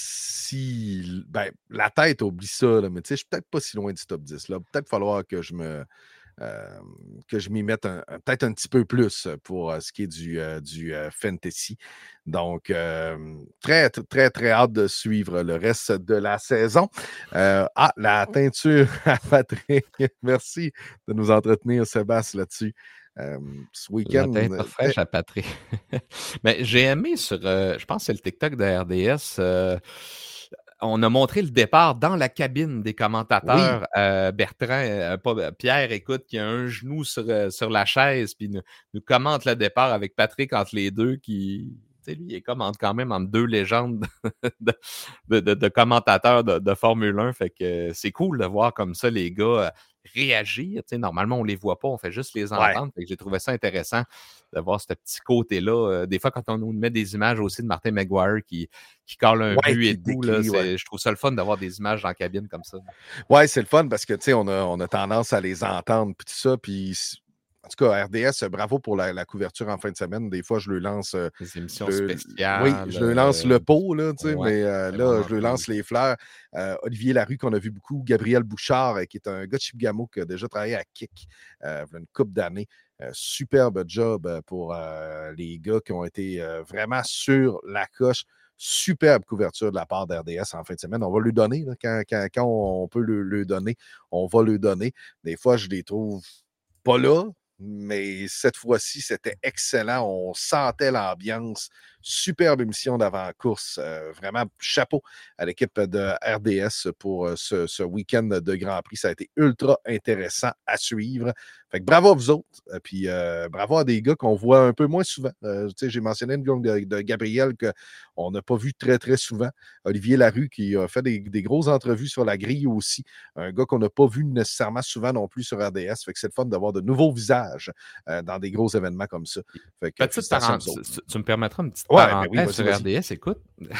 si ben, la tête oublie ça, là, mais tu sais, je suis peut-être pas si loin du top dix, là. Peut-être falloir que je me, hem, que je m'y mette un un peut-être un petit peu plus pour, heu, ce qui est du, heu, du, heu, fantasy. Donc, hem, très, t très, très hâte de suivre le reste de la saison. Heu, ah, la teinture à Patrick. Merci de nous entretenir, Sébastien, là-dessus. Hem, ce La week-end, teinture fraîche à Patrick. Mais j'ai aimé sur, euh, je pense que c'est le TikTok de R D S, euh, on a montré le départ dans la cabine des oui, commentateurs. Euh, Bertrand, euh, pas, euh, Pierre, écoute, qui a un genou sur, euh, sur la chaise, puis nous, nous commente le départ avec Patrick entre les deux, qui, tu sais, lui, il est comme entre- quand même entre deux légendes de, de, de- de commentateurs de, de Formule un. Fait que euh, c'est cool de voir comme ça les gars euh, réagir. Tu sais, normalement, on les voit pas, on fait juste les ouais. entendre. Fait que j'ai trouvé ça intéressant de voir ce petit côté-là. Euh, des fois, quand on nous met des images aussi de Martin Maguire qui, qui colle un Ouais, but et qui tout, là, décrit, ouais. c'est, je trouve ça le fun d'avoir des images dans la cabine comme ça. Ouais, c'est le fun parce que, tu sais, on a on a tendance à les entendre puis tout ça, puis s en tout cas, R D S, bravo pour la la couverture en fin de semaine. Des fois, je le lance, heu, Des je émissions le oui, spéciales. je le lance Euh, le pot, là, tu sais, ouais, mais heu, c'est là, vraiment je le cool. lance les fleurs. Heu, Olivier Larue, qu'on a vu beaucoup, Gabriel Bouchard, heu, qui est un gars de Chibougamau qui a déjà travaillé à Kick, heu, v'là une couple d'années. Heu, superbe job, heu, pour, heu, les gars qui ont été, heu, vraiment sur la coche. Superbe couverture de la part d'R D S en fin de semaine. On va lui donner, là, quand quand quand on peut le le donner, on va le donner. Des fois, je les trouve pas là, mais cette fois-ci, c'était excellent. On sentait l'ambiance. Superbe émission d'avant-course. Euh, vraiment, chapeau à l'équipe de R D S pour euh, ce, ce week-end de Grand Prix. Ça a été ultra intéressant à suivre. Fait que bravo à vous autres. Euh, Puis euh, bravo à des gars qu'on voit un peu moins souvent. Euh, tu sais, j'ai mentionné une gang de, de Gabriel qu'on n'a pas vu très, très souvent. Olivier Larue qui a fait des, des grosses entrevues sur la grille aussi. Un gars qu'on n'a pas vu nécessairement souvent non plus sur R D S. Fait que c'est le fun d'avoir de nouveaux visages euh, dans des gros événements comme ça. Fait que Petite félicitations à vous parenthèse, autres. tu, tu me permettras une petite Ouais, ben oui, parenthèse vas-y, sur vas-y. R D S, écoute.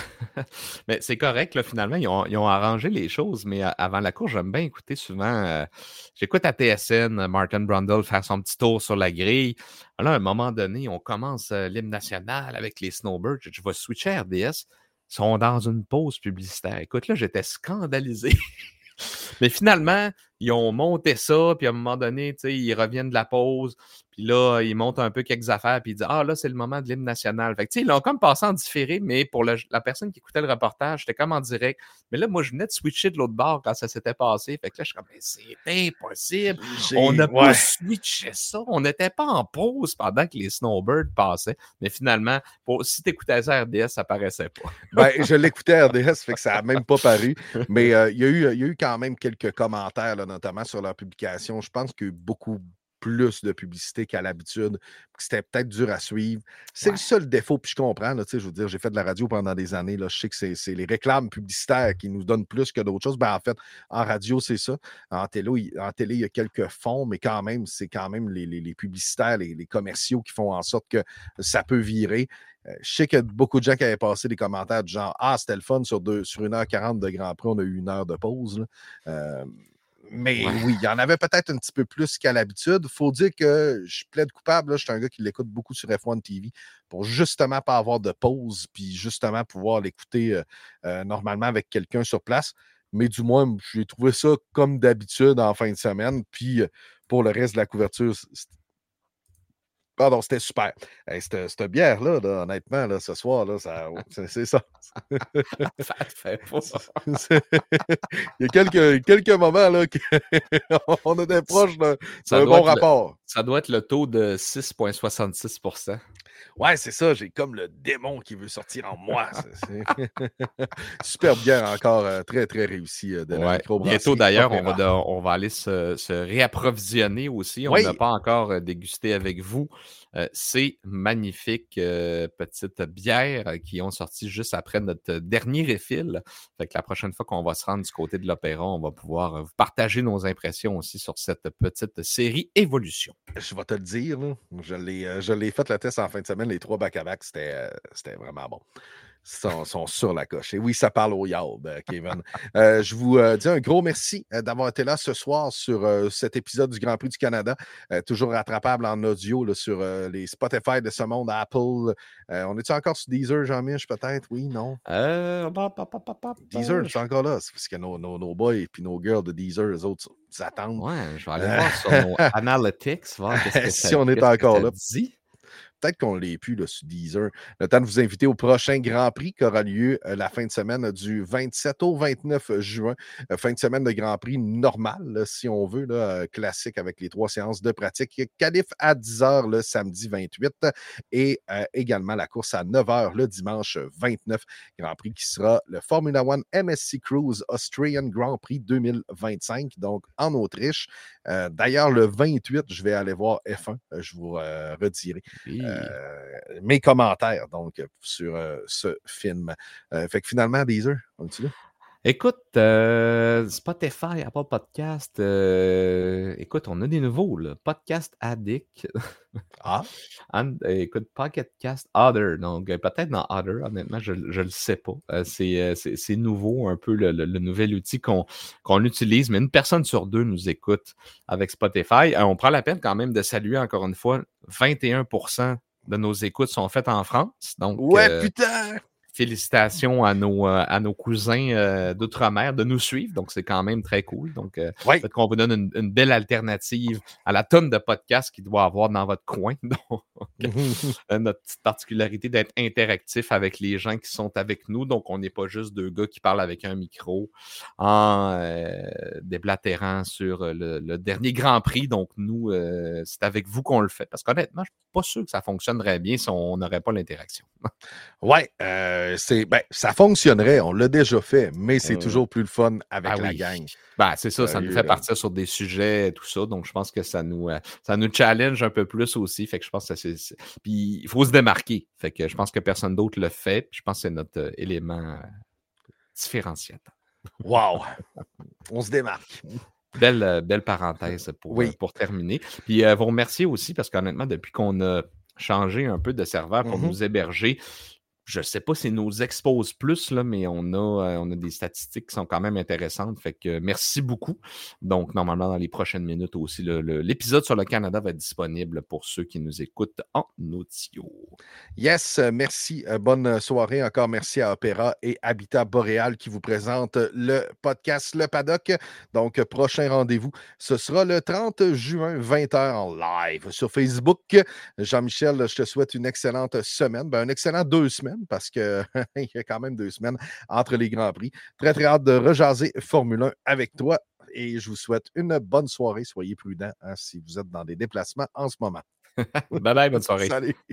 Mais c'est correct, là, finalement, ils ont, ils ont arrangé les choses, mais euh, avant la course, j'aime bien écouter souvent. euh, J'écoute à T S N, euh, Martin Brundle faire son petit tour sur la grille. Là, à un moment donné, on commence euh, l'hymne national avec les Snowbirds. Je, je vais switcher à R D S. Ils sont dans une pause publicitaire. Écoute, là, j'étais scandalisé. Mais finalement, ils ont monté ça, puis à un moment donné, tu sais, ils reviennent de la pause, puis là, ils montent un peu quelques affaires, puis ils disent « Ah, là, c'est le moment de l'hymne national. » Fait que, tu sais, ils l'ont comme passé en différé, mais pour le- la personne qui écoutait le reportage, c'était comme en direct. Mais là, moi, je venais de switcher de l'autre bord quand ça s'était passé. Fait que là, je suis comme « Mais c'est impossible! On J'ai. n'a pas Ouais. switché ça! On n'était pas en pause pendant que les Snowbirds passaient. » Mais finalement, pour, si tu écoutais ça à R D S, ça paraissait pas. Ben, je l'écoutais à R D S, fait que ça n'a même pas paru. Mais euh, il y, a eu- il y a eu quand même quelques commentaires, là, notamment sur leur publication. Je pense qu'il y a eu beaucoup, plus de publicité qu'à l'habitude, que c'était peut-être dur à suivre. C'est Ouais. le seul défaut, puis je comprends, là, tu sais, je veux dire, j'ai fait de la radio pendant des années, là, je sais que c'est, c'est les réclames publicitaires qui nous donnent plus que d'autres choses. Ben, en fait, en radio, c'est ça. En télé, il, en télé, il y a quelques fonds, mais quand même, c'est quand même les, les, les publicitaires, les, les commerciaux qui font en sorte que ça peut virer. Euh, je sais qu'il y a beaucoup de gens qui avaient passé des commentaires du genre « Ah, c'était le fun, sur, deux, sur une heure quarante de Grand Prix, on a eu une heure de pause. » là. Euh, mais Ouais. oui, il y en avait peut-être un petit peu plus qu'à l'habitude. Il faut dire que je plaide coupable. Là, je suis un gars qui l'écoute beaucoup sur F un T V pour justement pas avoir de pause, puis justement pouvoir l'écouter euh, euh, normalement avec quelqu'un sur place. Mais du moins, j'ai trouvé ça comme d'habitude en fin de semaine. Puis euh, pour le reste de la couverture, pardon, c'était super. Hey, cette, cette bière-là, là, honnêtement, là, ce soir, là, ça, c'est, c'est ça. Ça te fait pas. Il y a quelques, quelques moments là, qu'on était proche d'un, Ça d'un doit bon être le, rapport. ça doit être le taux de six virgule soixante-six pour cent. Ouais, c'est ça. J'ai comme le démon qui veut sortir en moi. C'est, c'est... Super bière encore, euh, très, très réussie euh, de la Ouais. Bientôt microbrasserie d'ailleurs, on va, Opéra. de- on va aller se, se réapprovisionner aussi. On n'a Oui, pas encore euh, dégusté avec vous euh, ces magnifiques euh, petites bières euh, qui ont sorti juste après notre dernier refill. Fait que la prochaine fois qu'on va se rendre du côté de l'Opéra, on va pouvoir euh, vous partager nos impressions aussi sur cette petite série Évolution. je vais te le dire. Là. Je, l'ai, euh, je l'ai fait le test en fin de semaine. Les trois back-à-back, c'était, euh, c'était vraiment bon. Sont, sont sur la coche. Et oui, ça parle au Yaub, euh, Kevin. Euh, je vous euh, dis un gros merci euh, d'avoir été là ce soir sur euh, cet épisode du Grand Prix du Canada. Euh, toujours rattrapable en audio là, sur euh, les Spotify de ce monde, Apple. Euh, on est-tu encore sur Deezer, Jean-Mich, peut-être? Oui, non? Euh, pop, pop, pop, pop, pop, Deezer, euh, c'est encore là. C'est parce que nos, nos, nos boys et nos girls de Deezer, eux autres, ils attendent. Ouais, je vais aller Euh, voir sur nos analytics, voir qu'est-ce que ça, si on est qu'est-ce que encore ça là. dit. Peut-être qu'on ne l'est plus là, sur Deezer. Le temps de vous inviter au prochain Grand Prix qui aura lieu euh, la fin de semaine du vingt-sept au vingt-neuf juin. Euh, fin de semaine de Grand Prix normal, là, si on veut, là, euh, classique avec les trois séances de pratique. Qualif à dix heures le samedi vingt-huit et euh, également la course à neuf heures le dimanche vingt-neuf. Grand Prix qui sera le Formula One M S C Cruise Austrian Grand Prix deux mille vingt-cinq, donc en Autriche. Euh, d'ailleurs, le vingt-huit, je vais aller voir F un. Euh, je vous euh, redirai. Oui. Euh, mes commentaires donc sur euh, ce film. Euh, fait que finalement, Deezer, on est-tu là? Écoute, euh, Spotify, Apple Podcast, euh, écoute, on a des nouveaux, là. Podcast Addict. Ah, And- euh, écoute, Pocket Cast Other. Donc, euh, peut-être dans Other, honnêtement, je ne le sais pas. Euh, c'est, euh, c'est, c'est nouveau, un peu le, le- le nouvel outil qu'on, qu'on utilise, mais une personne sur deux nous écoute avec Spotify. Euh, on prend la peine quand même de saluer encore une fois, vingt et un pour cent de nos écoutes sont faites en France. Donc, ouais, euh, putain! félicitations à nos, euh, à nos cousins euh, d'outre-mer de nous suivre. Donc, c'est quand même très cool. Donc, euh, Ouais. peut-être qu'on vous donne une, une belle alternative à la tonne de podcasts qu'il doit avoir dans votre coin. Donc, euh, notre petite particularité d'être interactif avec les gens qui sont avec nous. Donc, on n'est pas juste deux gars qui parlent avec un micro en euh, déblatérant sur le, le dernier Grand Prix. Donc, nous, euh, c'est avec vous qu'on le fait. Parce qu'honnêtement, je ne suis pas sûr que ça fonctionnerait bien si on n'aurait pas l'interaction. Ouais, euh, c'est, ben, ça fonctionnerait, on l'a déjà fait, mais c'est Euh, toujours plus le fun avec Ah la oui. gang. Ben, c'est ça, ça nous Sérieux, fait là. partir sur des sujets, tout ça. Donc, je pense que ça nous, euh, ça nous challenge un peu plus aussi. Fait que je pense que c'est. c'est- Puis, il faut se démarquer. Fait que je pense que personne d'autre le fait. Puis, je pense que c'est notre euh, élément euh, différenciateur. Wow! On se démarque. Belle, euh, belle parenthèse pour, euh, Oui. pour terminer. Puis, euh, vous remercier aussi parce qu'honnêtement, depuis qu'on a changé un peu de serveur pour Mhm. nous héberger, je ne sais pas si nous expose plus, là, mais on a, euh, on a des statistiques qui sont quand même intéressantes. Fait que euh, merci beaucoup. Donc, normalement, dans les prochaines minutes aussi, le- le- l'épisode sur le Canada va être disponible pour ceux qui nous écoutent en audio. Yes, euh, merci. Euh, bonne soirée. Encore merci à Opéra et Habitat Boréal qui vous présentent le podcast Le Paddock. Donc, euh, prochain rendez-vous, ce sera le trente juin, vingt heures en live sur Facebook. Jean-Michel, je te souhaite une excellente semaine. Ben, un excellent deux semaines parce qu'il y a quand même deux semaines entre les Grands Prix. Très, très hâte de rejaser Formule un avec toi et je vous souhaite une bonne soirée. Soyez prudents hein, si vous êtes dans des déplacements en ce moment. Bye bye, bonne soirée. Salut.